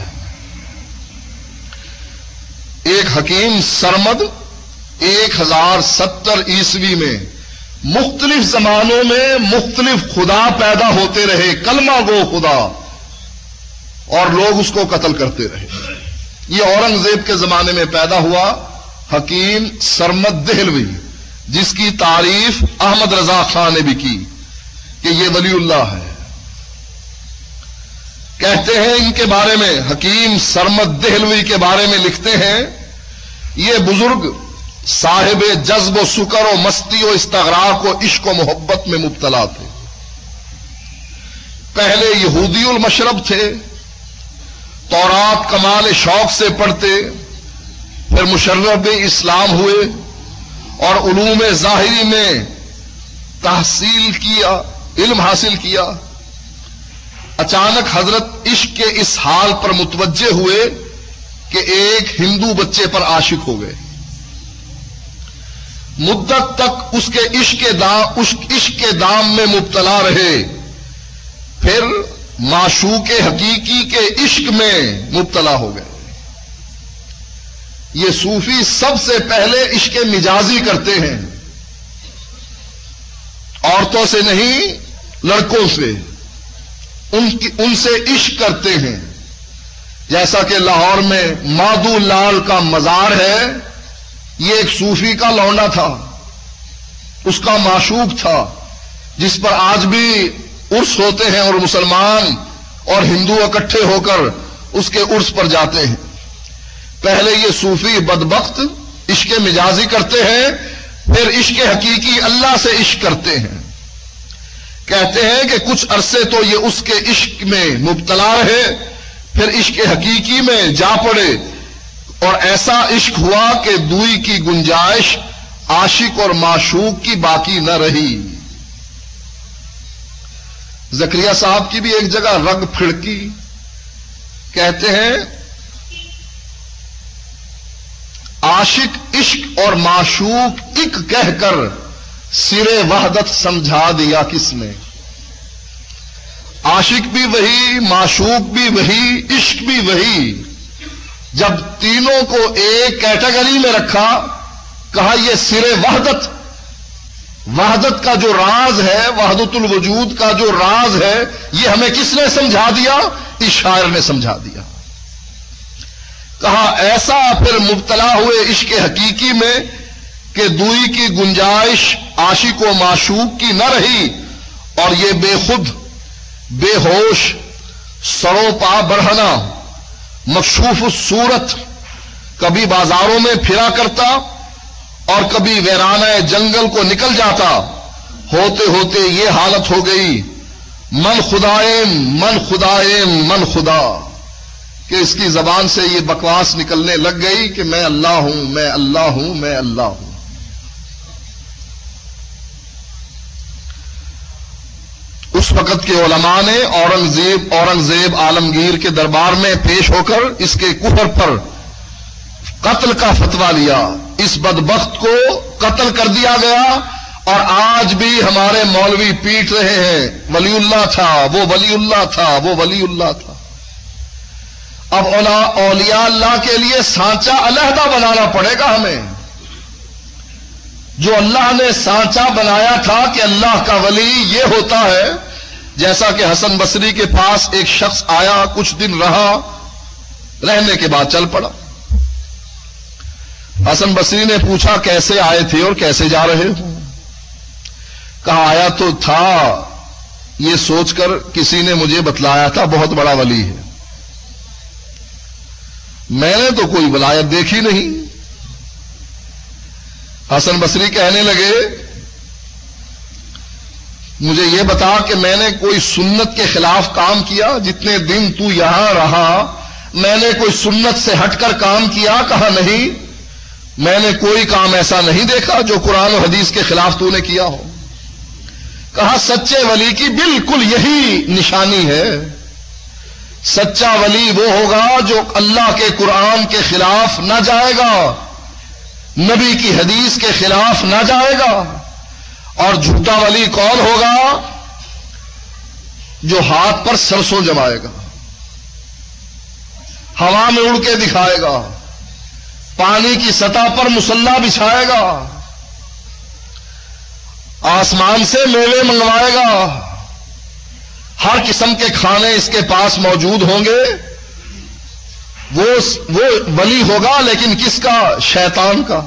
ایک حکیم سرمد ایک ہزار ستر عیسوی میں مختلف زمانوں میں مختلف خدا پیدا ہوتے رہے، کلمہ گو خدا، اور لوگ اس کو قتل کرتے رہے۔ یہ اورنگزیب کے زمانے میں پیدا ہوا حکیم سرمد دہلوی، جس کی تعریف احمد رضا خان نے بھی کی کہ یہ ولی اللہ ہے۔ کہتے ہیں ان کے بارے میں، حکیم سرمد دہلوی کے بارے میں لکھتے ہیں، یہ بزرگ صاحب جذب و سکر و مستی و استغراق و عشق و محبت میں مبتلا تھے۔ پہلے یہودی المشرب تھے، تورات کمال شوق سے پڑھتے، پھر مشرب اسلام ہوئے اور علوم ظاہری میں تحصیل کیا، علم حاصل کیا۔ اچانک حضرت عشق کے اس حال پر متوجہ ہوئے کہ ایک ہندو بچے پر عاشق ہو گئے۔ مدت تک اس کے عشق کے دام عشق کے دام میں مبتلا رہے، پھر معشوق حقیقی کے عشق میں مبتلا ہو گئے۔ یہ صوفی سب سے پہلے عشق مجازی کرتے ہیں، عورتوں سے نہیں لڑکوں سے، ان کی ان سے عشق کرتے ہیں۔ جیسا کہ لاہور میں مادو لال کا مزار ہے، یہ ایک صوفی کا لونڈا تھا، اس کا معشوق تھا، جس پر آج بھی عرس ہوتے ہیں اور مسلمان اور ہندو اکٹھے ہو کر اس کے عرس پر جاتے ہیں۔ پہلے یہ صوفی بدبخت عشق مجازی کرتے ہیں، پھر عشق حقیقی اللہ سے عشق کرتے ہیں۔ کہتے ہیں کہ کچھ عرصے تو یہ اس کے عشق میں مبتلا رہے، پھر عشق حقیقی میں جا پڑے، اور ایسا عشق ہوا کہ دوئی کی گنجائش عاشق اور معشوق کی باقی نہ رہی۔ زکریا صاحب کی بھی ایک جگہ رگ پھڑکی، کہتے ہیں عاشق عشق اور معشوق ایک کہہ کر سرے وحدت سمجھا دیا کس نے۔ عاشق بھی وہی، معشوق بھی وہی، عشق بھی وہی، جب تینوں کو ایک کیٹیگری میں رکھا، کہا یہ سرے وحدت، وحدت کا جو راز ہے، وحدت الوجود کا جو راز ہے، یہ ہمیں کس نے سمجھا دیا؟ اس شاعر نے سمجھا دیا۔ کہا ایسا پھر مبتلا ہوئے عشق حقیقی میں کہ دوئی کی گنجائش عاشق و معشوق کی نہ رہی، اور یہ بے خود، بے ہوش، سرو پا بڑھنا، مکشوف الصورت، کبھی بازاروں میں پھرا کرتا اور کبھی ویرانہ جنگل کو نکل جاتا، ہوتے ہوتے یہ حالت ہو گئی من خدائم من خدائم من خدا، کہ اس کی زبان سے یہ بکواس نکلنے لگ گئی کہ میں اللہ ہوں، میں اللہ ہوں، میں اللہ ہوں۔ اس وقت کے علماء نے اورنگزیب اورنگزیب عالمگیر کے دربار میں پیش ہو کر اس کے کفر پر قتل کا فتویٰ لیا، اس بدبخت کو قتل کر دیا گیا، اور آج بھی ہمارے مولوی پیٹ رہے ہیں ولی اللہ تھا، وہ ولی اللہ تھا، وہ ولی اللہ تھا۔ اب اولیاء اللہ کے لیے سانچہ علیحدہ بنانا پڑے گا ہمیں۔ جو اللہ نے سانچہ بنایا تھا کہ اللہ کا ولی یہ ہوتا ہے، جیسا کہ حسن بصری کے پاس ایک شخص آیا، کچھ دن رہا، رہنے کے بعد چل پڑا۔ حسن بصری نے پوچھا کیسے آئے تھے اور کیسے جا رہے ہو؟ کہا آیا تو تھا یہ سوچ کر کسی نے مجھے بتلایا تھا بہت بڑا ولی ہے، میں نے تو کوئی ولایت دیکھی نہیں۔ حسن بصری کہنے لگے مجھے یہ بتا کہ میں نے کوئی سنت کے خلاف کام کیا؟ جتنے دن تو یہاں رہا میں نے کوئی سنت سے ہٹ کر کام کیا؟ کہا نہیں، میں نے کوئی کام ایسا نہیں دیکھا جو قرآن و حدیث کے خلاف تو نے کیا ہو۔ کہا سچے ولی کی بالکل یہی نشانی ہے، سچا ولی وہ ہوگا جو اللہ کے قرآن کے خلاف نہ جائے گا، نبی کی حدیث کے خلاف نہ جائے گا۔ اور جھوٹا ولی کون ہوگا؟ جو ہاتھ پر سرسوں جمائے گا، ہوا میں اڑ کے دکھائے گا، پانی کی سطح پر مصلہ بچھائے گا، آسمان سے میوے منگوائے گا، ہر قسم کے کھانے اس کے پاس موجود ہوں گے، وہ وہ ولی ہوگا، لیکن کس کا؟ شیطان کا۔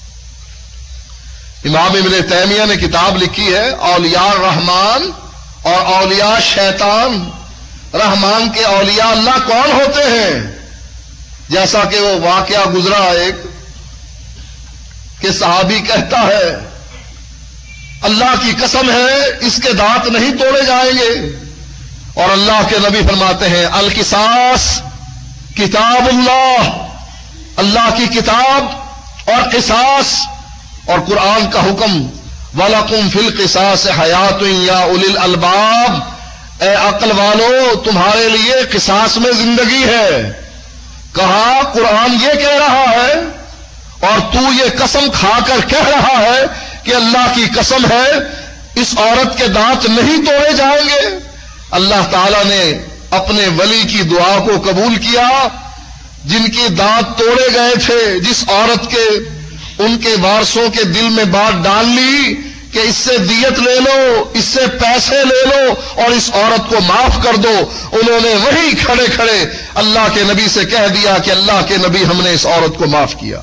امام ابن تیمیہ نے کتاب لکھی ہے اولیاء الرحمان اور اولیاء شیطان۔ رحمان کے اولیاء اللہ کون ہوتے ہیں؟ جیسا کہ وہ واقعہ گزرا ایک کہ صحابی کہتا ہے اللہ کی قسم ہے اس کے دانت نہیں توڑے جائیں گے، اور اللہ کے نبی فرماتے ہیں القصاص کتاب اللہ، اللہ کی کتاب اور قصاص اور قرآن کا حکم وَلَكُمْ فِي الْقِصَاصِ حَيَاتٌ يَا أُولِي الْأَلْبَابِ، اے عقل والو تمہارے لیے قصاص میں زندگی ہے۔ کہا قرآن یہ کہہ رہا ہے اور تو یہ قسم کھا کر کہہ رہا ہے کہ اللہ کی قسم ہے اس عورت کے دانت نہیں توڑے جائیں گے۔ اللہ تعالی نے اپنے ولی کی دعا کو قبول کیا، جن کے دانت توڑے گئے تھے، جس عورت کے ان کے وارثوں کے دل میں بات ڈال لی کہ اس سے دیت لے لو، اس سے پیسے لے لو اور اس عورت کو معاف کر دو، انہوں نے وہی کھڑے کھڑے اللہ کے نبی سے کہہ دیا کہ اللہ کے نبی ہم نے اس عورت کو معاف کیا۔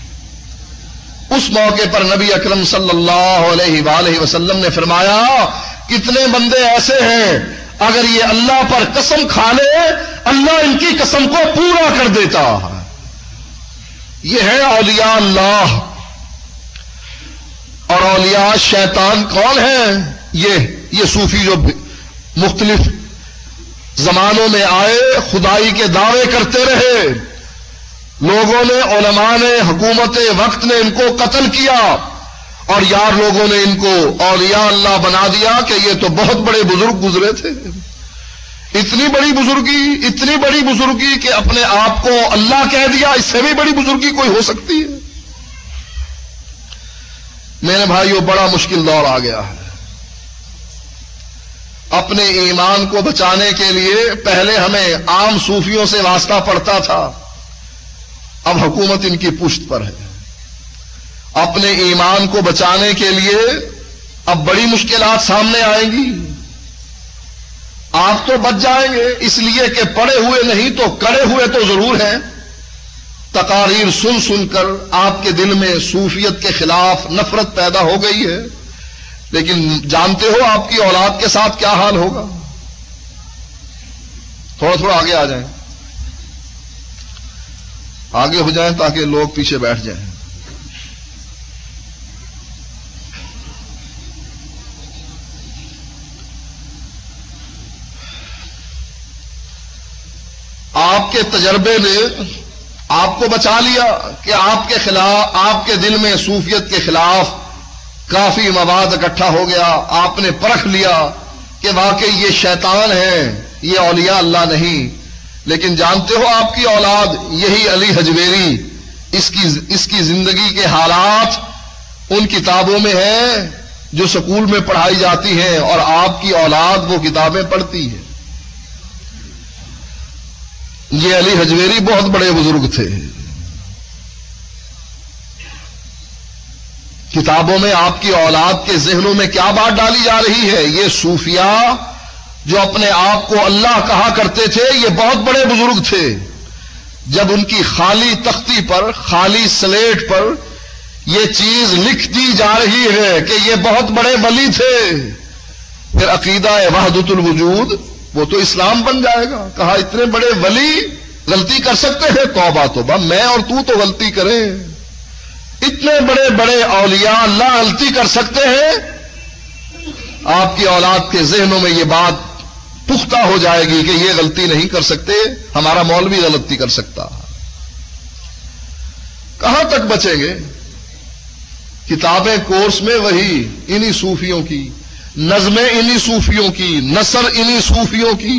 اس موقع پر نبی اکرم صلی اللہ علیہ وآلہ وسلم نے فرمایا کتنے بندے ایسے ہیں اگر یہ اللہ پر قسم کھا لے اللہ ان کی قسم کو پورا کر دیتا۔ یہ ہے اولیاء اللہ۔ اور اولیاء شیطان کون ہیں؟ یہ یہ صوفی جو مختلف زمانوں میں آئے خدائی کے دعوے کرتے رہے، لوگوں نے، علماء نے، حکومت وقت نے ان کو قتل کیا، اور یار لوگوں نے ان کو اولیاء اللہ بنا دیا کہ یہ تو بہت بڑے بزرگ گزرے تھے۔ اتنی بڑی بزرگی، اتنی بڑی بزرگی کہ اپنے آپ کو اللہ کہہ دیا، اس سے بھی بڑی بزرگی کوئی ہو سکتی ہے؟ میرے بھائیوں، بڑا مشکل دور آ گیا ہے۔ اپنے ایمان کو بچانے کے لیے پہلے ہمیں عام صوفیوں سے واسطہ پڑتا تھا، اب حکومت ان کی پشت پر ہے۔ اپنے ایمان کو بچانے کے لیے اب بڑی مشکلات سامنے آئیں گی۔ آپ تو بچ جائیں گے اس لیے کہ پڑے ہوئے نہیں تو کڑے ہوئے تو ضرور ہیں۔ تقاریر سن سن کر آپ کے دل میں صوفیت کے خلاف نفرت پیدا ہو گئی ہے، لیکن جانتے ہو آپ کی اولاد کے ساتھ کیا حال ہوگا؟ تھوڑا تھوڑا آگے آ جائیں، آگے ہو جائیں تاکہ لوگ پیچھے بیٹھ جائیں۔ آپ کے تجربے نے آپ کو بچا لیا کہ آپ کے خلاف، آپ کے دل میں صوفیت کے خلاف کافی مواد اکٹھا ہو گیا، آپ نے پرکھ لیا کہ واقعی یہ شیطان ہے، یہ اولیاء اللہ نہیں۔ لیکن جانتے ہو آپ کی اولاد یہی علی حجویری، اس کی اس کی زندگی کے حالات ان کتابوں میں ہیں جو سکول میں پڑھائی جاتی ہیں، اور آپ کی اولاد وہ کتابیں پڑھتی ہے۔ یہ علی حجویری بہت بڑے بزرگ تھے، کتابوں میں آپ کی اولاد کے ذہنوں میں کیا بات ڈالی جا رہی ہے؟ یہ صوفیاء جو اپنے آپ کو اللہ کہا کرتے تھے، یہ بہت بڑے بزرگ تھے۔ جب ان کی خالی تختی پر، خالی سلیٹ پر یہ چیز لکھ دی جا رہی ہے کہ یہ بہت بڑے ولی تھے، پھر عقیدہ وحدت الوجود وہ تو اسلام بن جائے گا۔ کہا اتنے بڑے ولی غلطی کر سکتے ہیں؟ توبہ توبہ، میں اور تو تو غلطی کریں، اتنے بڑے بڑے اولیاء اللہ غلطی کر سکتے ہیں؟ آپ کی اولاد کے ذہنوں میں یہ بات پختہ ہو جائے گی کہ یہ غلطی نہیں کر سکتے، ہمارا مولوی غلطی کر سکتا۔ کہاں تک بچیں گے؟ کتابیں کورس میں وہی انہی صوفیوں کی، نظمیں انہی صوفیوں کی، نثر انہی صوفیوں کی،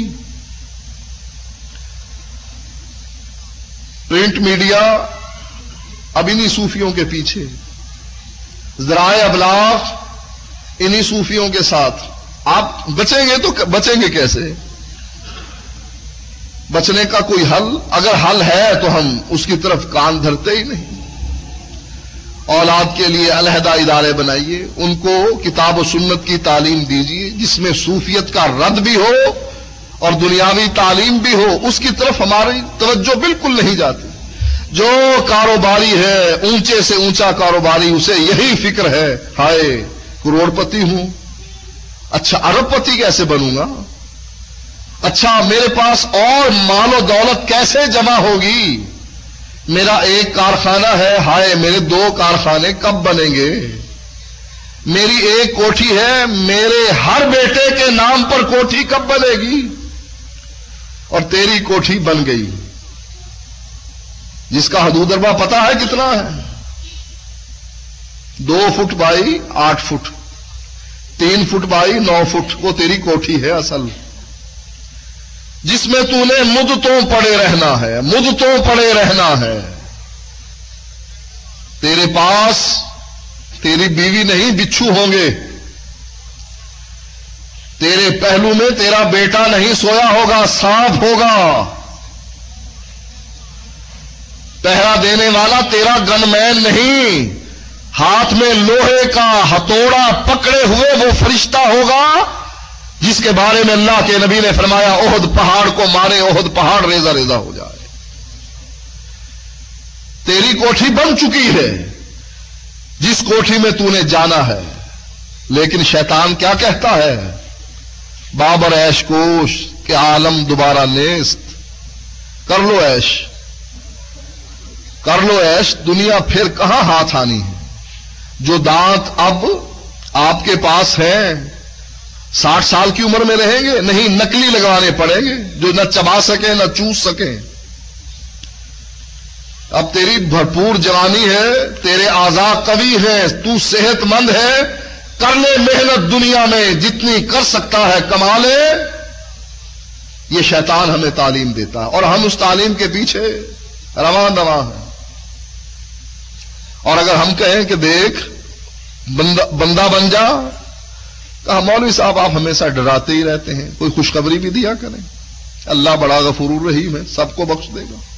پرنٹ میڈیا اب انہی صوفیوں کے پیچھے، ذرائع ابلاغ انہی صوفیوں کے ساتھ۔ آپ بچیں گے تو بچیں گے کیسے؟ بچنے کا کوئی حل اگر حل ہے تو ہم اس کی طرف کان دھرتے ہی نہیں۔ اولاد کے لیے علیحدہ ادارے بنائیے، ان کو کتاب و سنت کی تعلیم دیجیے جس میں صوفیت کا رد بھی ہو اور دنیاوی تعلیم بھی ہو، اس کی طرف ہماری توجہ بالکل نہیں جاتی۔ جو کاروباری ہے، اونچے سے اونچا کاروباری، اسے یہی فکر ہے، ہائے کروڑ پتی ہوں، اچھا ارب پتی کیسے بنوں گا، اچھا میرے پاس اور مال و دولت کیسے جمع ہوگی، میرا ایک کارخانہ ہے، ہائے میرے دو کارخانے کب بنیں گے، میری ایک کوٹھی ہے، میرے ہر بیٹے کے نام پر کوٹھی کب بنے گی، اور تیری کوٹھی بن گئی جس کا حدود اربا پتہ ہے کتنا ہے، دو فٹ بائی آٹھ فٹ، تین فٹ بائی نو فٹ، وہ تیری کوٹھی ہے اصل، جس میں تو نے مدتوں پڑے رہنا ہے، مدتوں پڑے رہنا ہے۔ تیرے پاس تیری بیوی نہیں بچھو ہوں گے، تیرے پہلو میں تیرا بیٹا نہیں سویا ہوگا، سانپ ہوگا، پہرا دینے والا تیرا گن مین نہیں، ہاتھ میں لوہے کا ہتھوڑا پکڑے ہوئے وہ فرشتہ ہوگا جس کے بارے میں اللہ کے نبی نے فرمایا احد پہاڑ کو مارے، احد پہاڑ ریزہ ریزہ ہو جائے۔ تیری کوٹھی بن چکی ہے جس کوٹھی میں تو نے جانا ہے، لیکن شیطان کیا کہتا ہے؟ بابر عیش کوش کہ عالم دوبارہ نیست، کر لو عیش، کر لو عیش، دنیا پھر کہاں ہاتھ آنی ہے۔ جو دانت اب آپ کے پاس ہیں ساٹھ سال کی عمر میں رہیں گے؟ نہیں، نکلی لگوانے پڑیں گے جو نہ چبا سکیں نہ چوس سکیں۔ اب تیری بھرپور جوانی ہے، تیرے اعضاء قوی ہیں، تو صحت مند ہے، کر لے محنت دنیا میں، جتنی کر سکتا ہے کما لے۔ یہ شیطان ہمیں تعلیم دیتا ہے اور ہم اس تعلیم کے پیچھے رواں رواں ہیں۔ اور اگر ہم کہیں کہ دیکھ بندہ بندہ بن جا، کہا مولوی صاحب آپ ہمیشہ ڈراتے ہی رہتے ہیں، کوئی خوشخبری بھی دیا کریں، اللہ بڑا غفور الرحیم ہے، سب کو بخش دے گا۔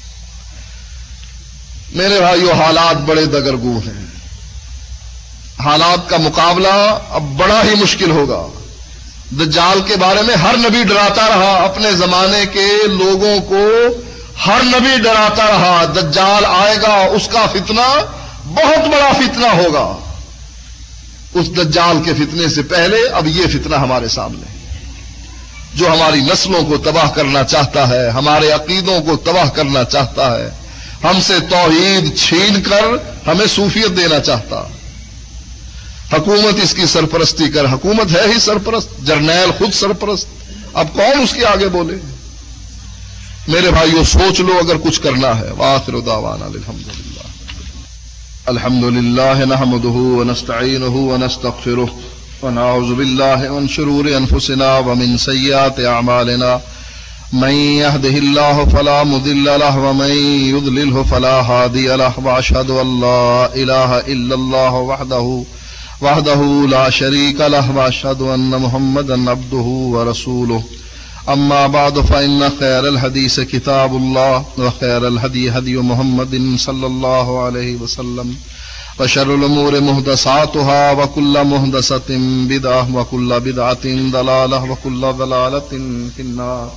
میرے بھائیو، حالات بڑے دگرگو ہیں، حالات کا مقابلہ اب بڑا ہی مشکل ہوگا۔ دجال کے بارے میں ہر نبی ڈراتا رہا، اپنے زمانے کے لوگوں کو ہر نبی ڈراتا رہا، دجال آئے گا، اس کا فتنہ بہت بڑا فتنہ ہوگا۔ اس دجال کے فتنے سے پہلے اب یہ فتنہ ہمارے سامنے ہے جو ہماری نسلوں کو تباہ کرنا چاہتا ہے، ہمارے عقیدوں کو تباہ کرنا چاہتا ہے، ہم سے توحید چھین کر ہمیں صوفیت دینا چاہتا۔ حکومت اس کی سرپرستی کر، حکومت ہے ہی سرپرست، جرنیل خود سرپرست، اب کون اس کے آگے بولے؟ میرے بھائیوں، سوچ لو اگر کچھ کرنا ہے۔ وآخر دعوانا الحمدللہ الحمد للہ نحمده ونستعینه ونستغفره ونعوذ باللہ من شرور انفسنا ومن سیئات اعمالنا من يهده الله فلا مضل له ومن يضلله فلا هادي له واشهد ان لا اله الا الله وحده وحده لا شريك له واشهد ان محمدا عبده ورسوله اما بعد فان خير الحديث كتاب الله وخير الهدي هدي محمد صلى الله عليه وسلم وشر الامور محدثاتها وكل محدثة بدعة وكل بدعة ضلالة وكل ضلالة في النار۔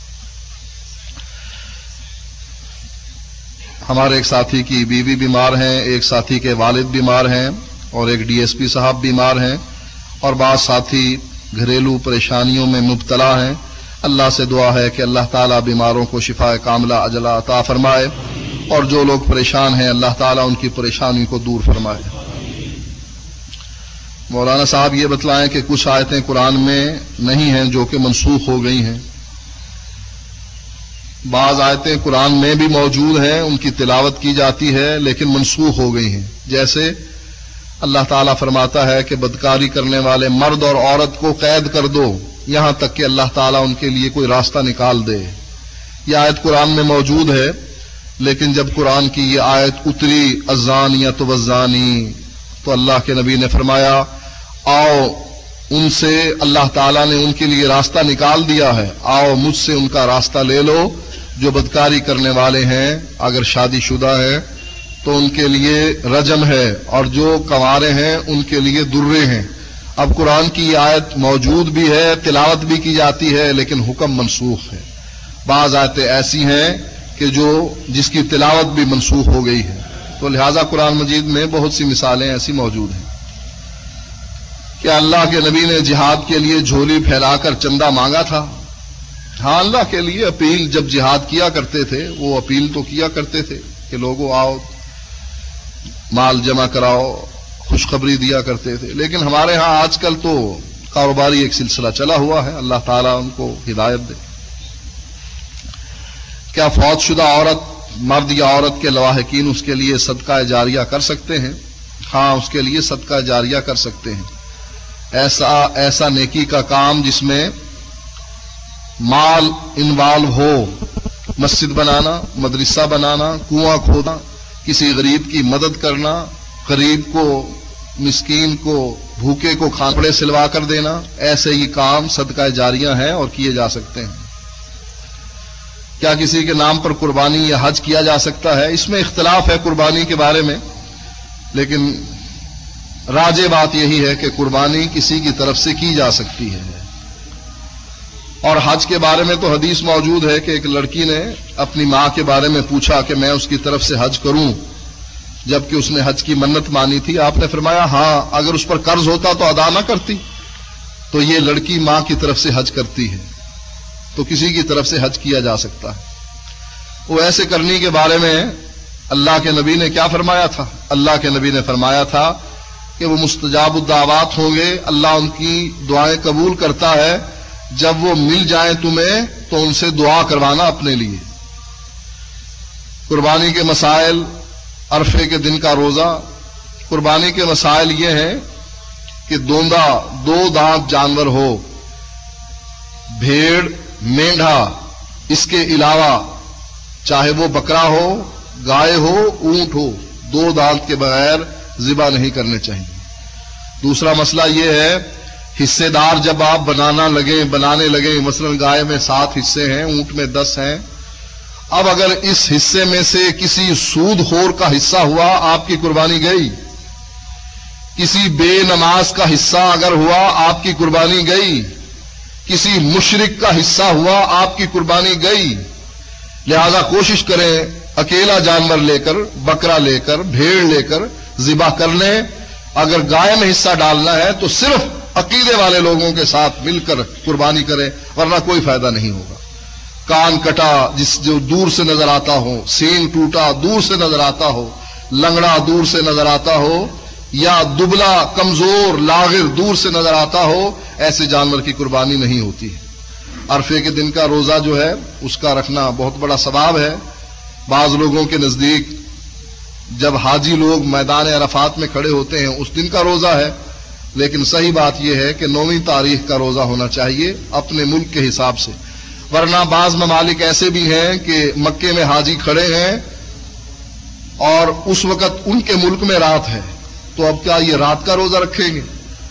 ہمارے ایک ساتھی کی بیوی بیمار ہیں، ایک ساتھی کے والد بیمار ہیں اور ایک ڈی ایس پی صاحب بیمار ہیں، اور بعض ساتھی گھریلو پریشانیوں میں مبتلا ہیں۔ اللہ سے دعا ہے کہ اللہ تعالیٰ بیماروں کو شفا کاملہ عجلہ عطا فرمائے، اور جو لوگ پریشان ہیں اللہ تعالیٰ ان کی پریشانی کو دور فرمائے۔ مولانا صاحب یہ بتلائیں کہ کچھ آیتیں قرآن میں نہیں ہیں جو کہ منسوخ ہو گئی ہیں، بعض آیتیں قرآن میں بھی موجود ہیں، ان کی تلاوت کی جاتی ہے لیکن منسوخ ہو گئی ہیں۔ جیسے اللہ تعالیٰ فرماتا ہے کہ بدکاری کرنے والے مرد اور عورت کو قید کر دو یہاں تک کہ اللہ تعالیٰ ان کے لیے کوئی راستہ نکال دے۔ یہ آیت قرآن میں موجود ہے، لیکن جب قرآن کی یہ آیت اتری الزانیۃ والزانی تو اللہ کے نبی نے فرمایا آؤ ان سے، اللہ تعالیٰ نے ان کے لیے راستہ نکال دیا ہے، آؤ مجھ سے ان کا راستہ لے لو۔ جو بدکاری کرنے والے ہیں اگر شادی شدہ ہیں تو ان کے لیے رجم ہے، اور جو کنوارے ہیں ان کے لیے درے ہیں۔ اب قرآن کی یہ آیت موجود بھی ہے، تلاوت بھی کی جاتی ہے، لیکن حکم منسوخ ہے۔ بعض آیتیں ایسی ہیں کہ جو جس کی تلاوت بھی منسوخ ہو گئی ہے، تو لہذا قرآن مجید میں بہت سی مثالیں ایسی موجود ہیں۔ کیا اللہ کے نبی نے جہاد کے لیے جھولی پھیلا کر چندہ مانگا تھا؟ ہاں، اللہ کے لیے اپیل جب جہاد کیا کرتے تھے وہ اپیل تو کیا کرتے تھے کہ لوگوں آؤ مال جمع کراؤ، خوشخبری دیا کرتے تھے، لیکن ہمارے ہاں آج کل تو کاروباری ایک سلسلہ چلا ہوا ہے، اللہ تعالیٰ ان کو ہدایت دے۔ کیا فوت شدہ عورت، مرد یا عورت کے لواحقین اس کے لیے صدقہ جاریہ کر سکتے ہیں؟ ہاں، اس کے لیے صدقہ جاریہ کر سکتے ہیں۔ ایسا ایسا نیکی کا کام جس میں مال انوالو ہو، مسجد بنانا، مدرسہ بنانا، کنواں کھودنا، کسی غریب کی مدد کرنا، غریب کو، مسکین کو، بھوکے کو کھانے سلوا کر دینا، ایسے ہی کام صدقہ جاریہ ہیں اور کیے جا سکتے ہیں۔ کیا کسی کے نام پر قربانی یا حج کیا جا سکتا ہے؟ اس میں اختلاف ہے قربانی کے بارے میں، لیکن راجح بات یہی ہے کہ قربانی کسی کی طرف سے کی جا سکتی ہے۔ اور حج کے بارے میں تو حدیث موجود ہے کہ ایک لڑکی نے اپنی ماں کے بارے میں پوچھا کہ میں اس کی طرف سے حج کروں، جبکہ اس نے حج کی منت مانی تھی۔ آپ نے فرمایا ہاں، اگر اس پر قرض ہوتا تو ادا نہ کرتی، تو یہ لڑکی ماں کی طرف سے حج کرتی ہے، تو کسی کی طرف سے حج کیا جا سکتا ہے۔ وہ ایسے کرنے کے بارے میں اللہ کے نبی نے کیا فرمایا تھا؟ اللہ کے نبی نے فرمایا تھا کہ وہ مستجاب الدعوات ہوں گے، اللہ ان کی دعائیں قبول کرتا ہے۔ جب وہ مل جائیں تمہیں تو ان سے دعا کروانا اپنے لیے۔ قربانی کے مسائل، عرفے کے دن کا روزہ۔ قربانی کے مسائل یہ ہیں کہ دوندا دو دانت جانور ہو، بھیڑ، مینڈھا، اس کے علاوہ چاہے وہ بکرا ہو، گائے ہو، اونٹ ہو، دو دانت کے بغیر ذبح نہیں کرنے چاہیے۔ دوسرا مسئلہ یہ ہے حصے دار جب آپ بنانا لگیں بنانے لگیں مثلا گائے میں سات حصے ہیں، اونٹ میں دس ہیں، اب اگر اس حصے میں سے کسی سود خور کا حصہ ہوا آپ کی قربانی گئی، کسی بے نماز کا حصہ اگر ہوا آپ کی قربانی گئی، کسی مشرک کا حصہ ہوا آپ کی قربانی گئی۔ لہذا کوشش کریں اکیلا جانور لے کر، بکرا لے کر، بھیڑ لے کر ذبح کر لیں۔ اگر گائے میں حصہ ڈالنا ہے تو صرف عقیدے والے لوگوں کے ساتھ مل کر قربانی کریں، ورنہ کوئی فائدہ نہیں ہوگا۔ کان کٹا جس جو دور سے نظر آتا ہو، سینگ ٹوٹا دور سے نظر آتا ہو، لنگڑا دور سے نظر آتا ہو، یا دبلا کمزور لاغر دور سے نظر آتا ہو، ایسے جانور کی قربانی نہیں ہوتی ہے۔ عرفے کے دن کا روزہ جو ہے اس کا رکھنا بہت بڑا ثواب ہے۔ بعض لوگوں کے نزدیک جب حاجی لوگ میدان عرفات میں کھڑے ہوتے ہیں اس دن کا روزہ ہے، لیکن صحیح بات یہ ہے کہ نویں تاریخ کا روزہ ہونا چاہیے اپنے ملک کے حساب سے، ورنہ بعض ممالک ایسے بھی ہیں کہ مکے میں حاجی کھڑے ہیں اور اس وقت ان کے ملک میں رات ہے، تو اب کیا یہ رات کا روزہ رکھیں گے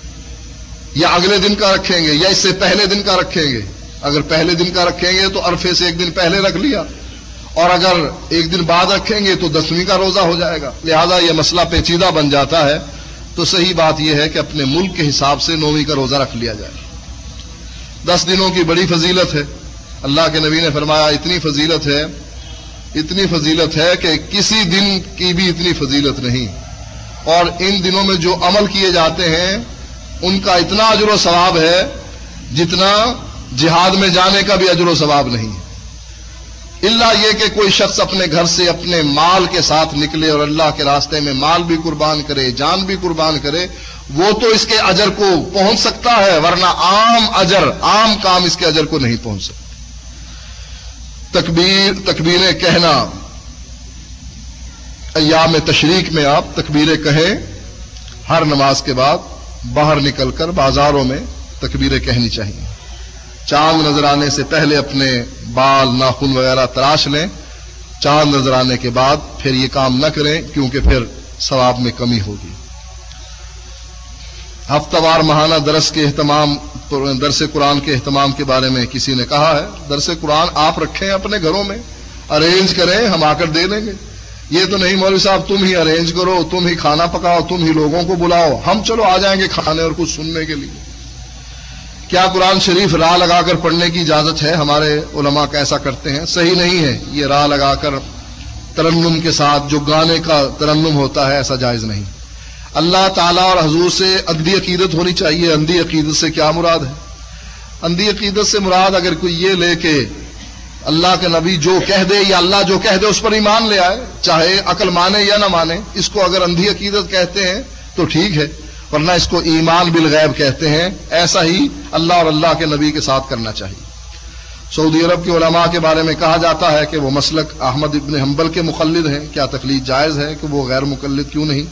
یا اگلے دن کا رکھیں گے یا اس سے پہلے دن کا رکھیں گے؟ اگر پہلے دن کا رکھیں گے تو عرفے سے ایک دن پہلے رکھ لیا، اور اگر ایک دن بعد رکھیں گے تو دسویں کا روزہ ہو جائے گا۔ لہذا یہ مسئلہ پیچیدہ بن جاتا ہے، تو صحیح بات یہ ہے کہ اپنے ملک کے حساب سے نویں کا روزہ رکھ لیا جائے۔ دس دنوں کی بڑی فضیلت ہے، اللہ کے نبی نے فرمایا اتنی فضیلت ہے اتنی فضیلت ہے کہ کسی دن کی بھی اتنی فضیلت نہیں، اور ان دنوں میں جو عمل کیے جاتے ہیں ان کا اتنا اجر و ثواب ہے جتنا جہاد میں جانے کا بھی اجر و ثواب نہیں ہے، الا یہ کہ کوئی شخص اپنے گھر سے اپنے مال کے ساتھ نکلے اور اللہ کے راستے میں مال بھی قربان کرے، جان بھی قربان کرے، وہ تو اس کے اجر کو پہنچ سکتا ہے، ورنہ عام اجر عام کام اس کے اجر کو نہیں پہنچ سکتا۔ تکبیر تکبیریں کہنا، ایام تشریق میں آپ تکبیریں کہیں، ہر نماز کے بعد باہر نکل کر بازاروں میں تکبیریں کہنی چاہیے۔ چاند نظر آنے سے پہلے اپنے بال ناخن وغیرہ تراش لیں، چاند نظر آنے کے بعد پھر یہ کام نہ کریں کیونکہ پھر ثواب میں کمی ہوگی۔ ہفتہ وار ماہانہ درس کے اہتمام درس قرآن کے اہتمام کے بارے میں کسی نے کہا ہے، درس قرآن آپ رکھیں اپنے گھروں میں، ارینج کریں، ہم آ کر دے دیں گے۔ یہ تو نہیں مولوی صاحب تم ہی ارینج کرو، تم ہی کھانا پکاؤ، تم ہی لوگوں کو بلاؤ، ہم چلو آ جائیں گے کھانے اور کچھ سننے کے لیے۔ کیا قرآن شریف راہ لگا کر پڑھنے کی اجازت ہے؟ ہمارے علماء کیسا کرتے ہیں، صحیح نہیں ہے یہ راہ لگا کر ترنم کے ساتھ جو گانے کا ترنم ہوتا ہے، ایسا جائز نہیں۔ اللہ تعالیٰ اور حضور سے اندھی عقیدت ہونی چاہیے۔ اندھی عقیدت سے کیا مراد ہے؟ اندھی عقیدت سے مراد اگر کوئی یہ لے کے اللہ کے نبی جو کہہ دے یا اللہ جو کہہ دے اس پر ایمان لے آئے، چاہے عقل مانے یا نہ مانے، اس کو اگر اندھی عقیدت کہتے ہیں تو ٹھیک ہے، ورنہ اس کو ایمان بالغیب کہتے ہیں۔ ایسا ہی اللہ اور اللہ کے نبی کے ساتھ کرنا چاہیے۔ سعودی عرب کے علماء کے بارے میں کہا جاتا ہے کہ وہ مسلک احمد ابن حنبل کے مقلد ہیں، کیا تقلید جائز ہے کہ وہ غیر مقلد کیوں نہیں؟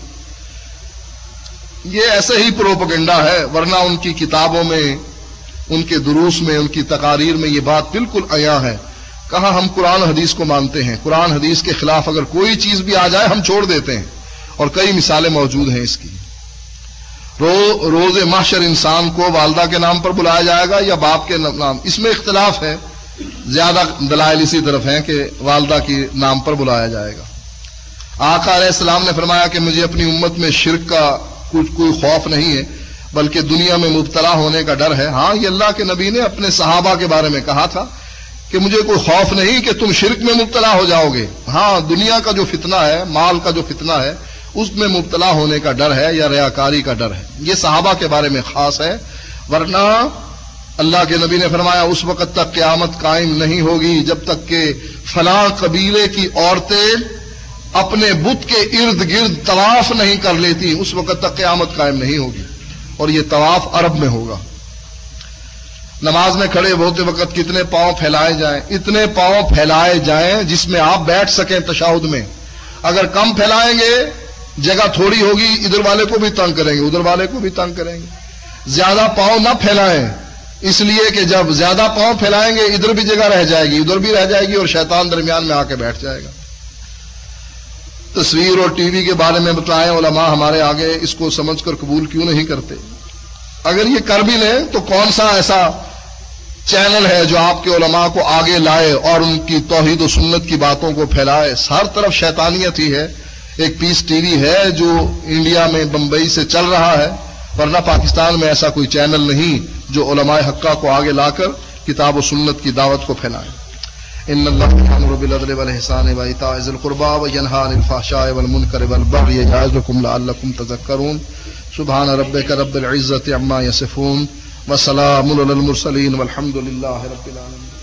یہ ایسے ہی پروپیگنڈا ہے، ورنہ ان کی کتابوں میں، ان کے دروس میں، ان کی تقاریر میں یہ بات بالکل عیاں ہے۔ کہاں ہم قرآن حدیث کو مانتے ہیں، قرآن حدیث کے خلاف اگر کوئی چیز بھی آ جائے ہم چھوڑ دیتے ہیں، اور کئی مثالیں موجود ہیں اس کی۔ رو روز محشر انسان کو والدہ کے نام پر بلایا جائے گا یا باپ کے نام، اس میں اختلاف ہے، زیادہ دلائل اسی طرف ہیں کہ والدہ کے نام پر بلایا جائے گا۔ آقا علیہ السلام نے فرمایا کہ مجھے اپنی امت میں شرک کا کچھ کوئی خوف نہیں ہے، بلکہ دنیا میں مبتلا ہونے کا ڈر ہے۔ ہاں، یہ اللہ کے نبی نے اپنے صحابہ کے بارے میں کہا تھا کہ مجھے کوئی خوف نہیں کہ تم شرک میں مبتلا ہو جاؤ گے، ہاں دنیا کا جو فتنہ ہے، مال کا جو فتنہ ہے، اس میں مبتلا ہونے کا ڈر ہے یا ریاکاری کا ڈر ہے۔ یہ صحابہ کے بارے میں خاص ہے، ورنہ اللہ کے نبی نے فرمایا اس وقت تک قیامت قائم نہیں ہوگی جب تک کہ فلاں قبیلے کی عورتیں اپنے بت کے ارد گرد طواف نہیں کر لیتی اس وقت تک قیامت قائم نہیں ہوگی، اور یہ طواف عرب میں ہوگا۔ نماز میں کھڑے ہوتے وقت کتنے پاؤں پھیلائے جائیں؟ اتنے پاؤں پھیلائے جائیں جس میں آپ بیٹھ سکیں تشہد میں۔ اگر کم پھیلائیں گے جگہ تھوڑی ہوگی، ادھر والے کو بھی تنگ کریں گے، ادھر والے کو بھی تنگ کریں گے۔ زیادہ پاؤں نہ پھیلائیں، اس لیے کہ جب زیادہ پاؤں پھیلائیں گے ادھر بھی جگہ رہ جائے گی، ادھر بھی رہ جائے گی، اور شیطان درمیان میں آ کے بیٹھ جائے گا۔ تصویر اور ٹی وی کے بارے میں بتائیں، علماء ہمارے آگے اس کو سمجھ کر قبول کیوں نہیں کرتے؟ اگر یہ کر بھی لیں تو کون سا ایسا چینل ہے جو آپ کے علماء کو آگے لائے اور ان کی توحید و سنت کی باتوں کو پھیلائے؟ ہر طرف شیطانیت ہی ہے۔ ایک پیس ٹی وی ہے جو انڈیا میں بمبئی سے چل رہا ہے، ورنہ پاکستان میں ایسا کوئی چینل نہیں جو علماء حقہ کو آگے لا کر کتاب و سنت کی دعوت کو پھیلائے۔ ان اللہ یأمر بالعدل والإحسان وإیتاء ذی القربى وینہی عن الفحشاء والمنکر والبغی یعظکم لعلکم تذکرون۔ سبحان ربک رب العزة عما یصفون وسلام علی المرسلین والحمد للہ رب العالمین۔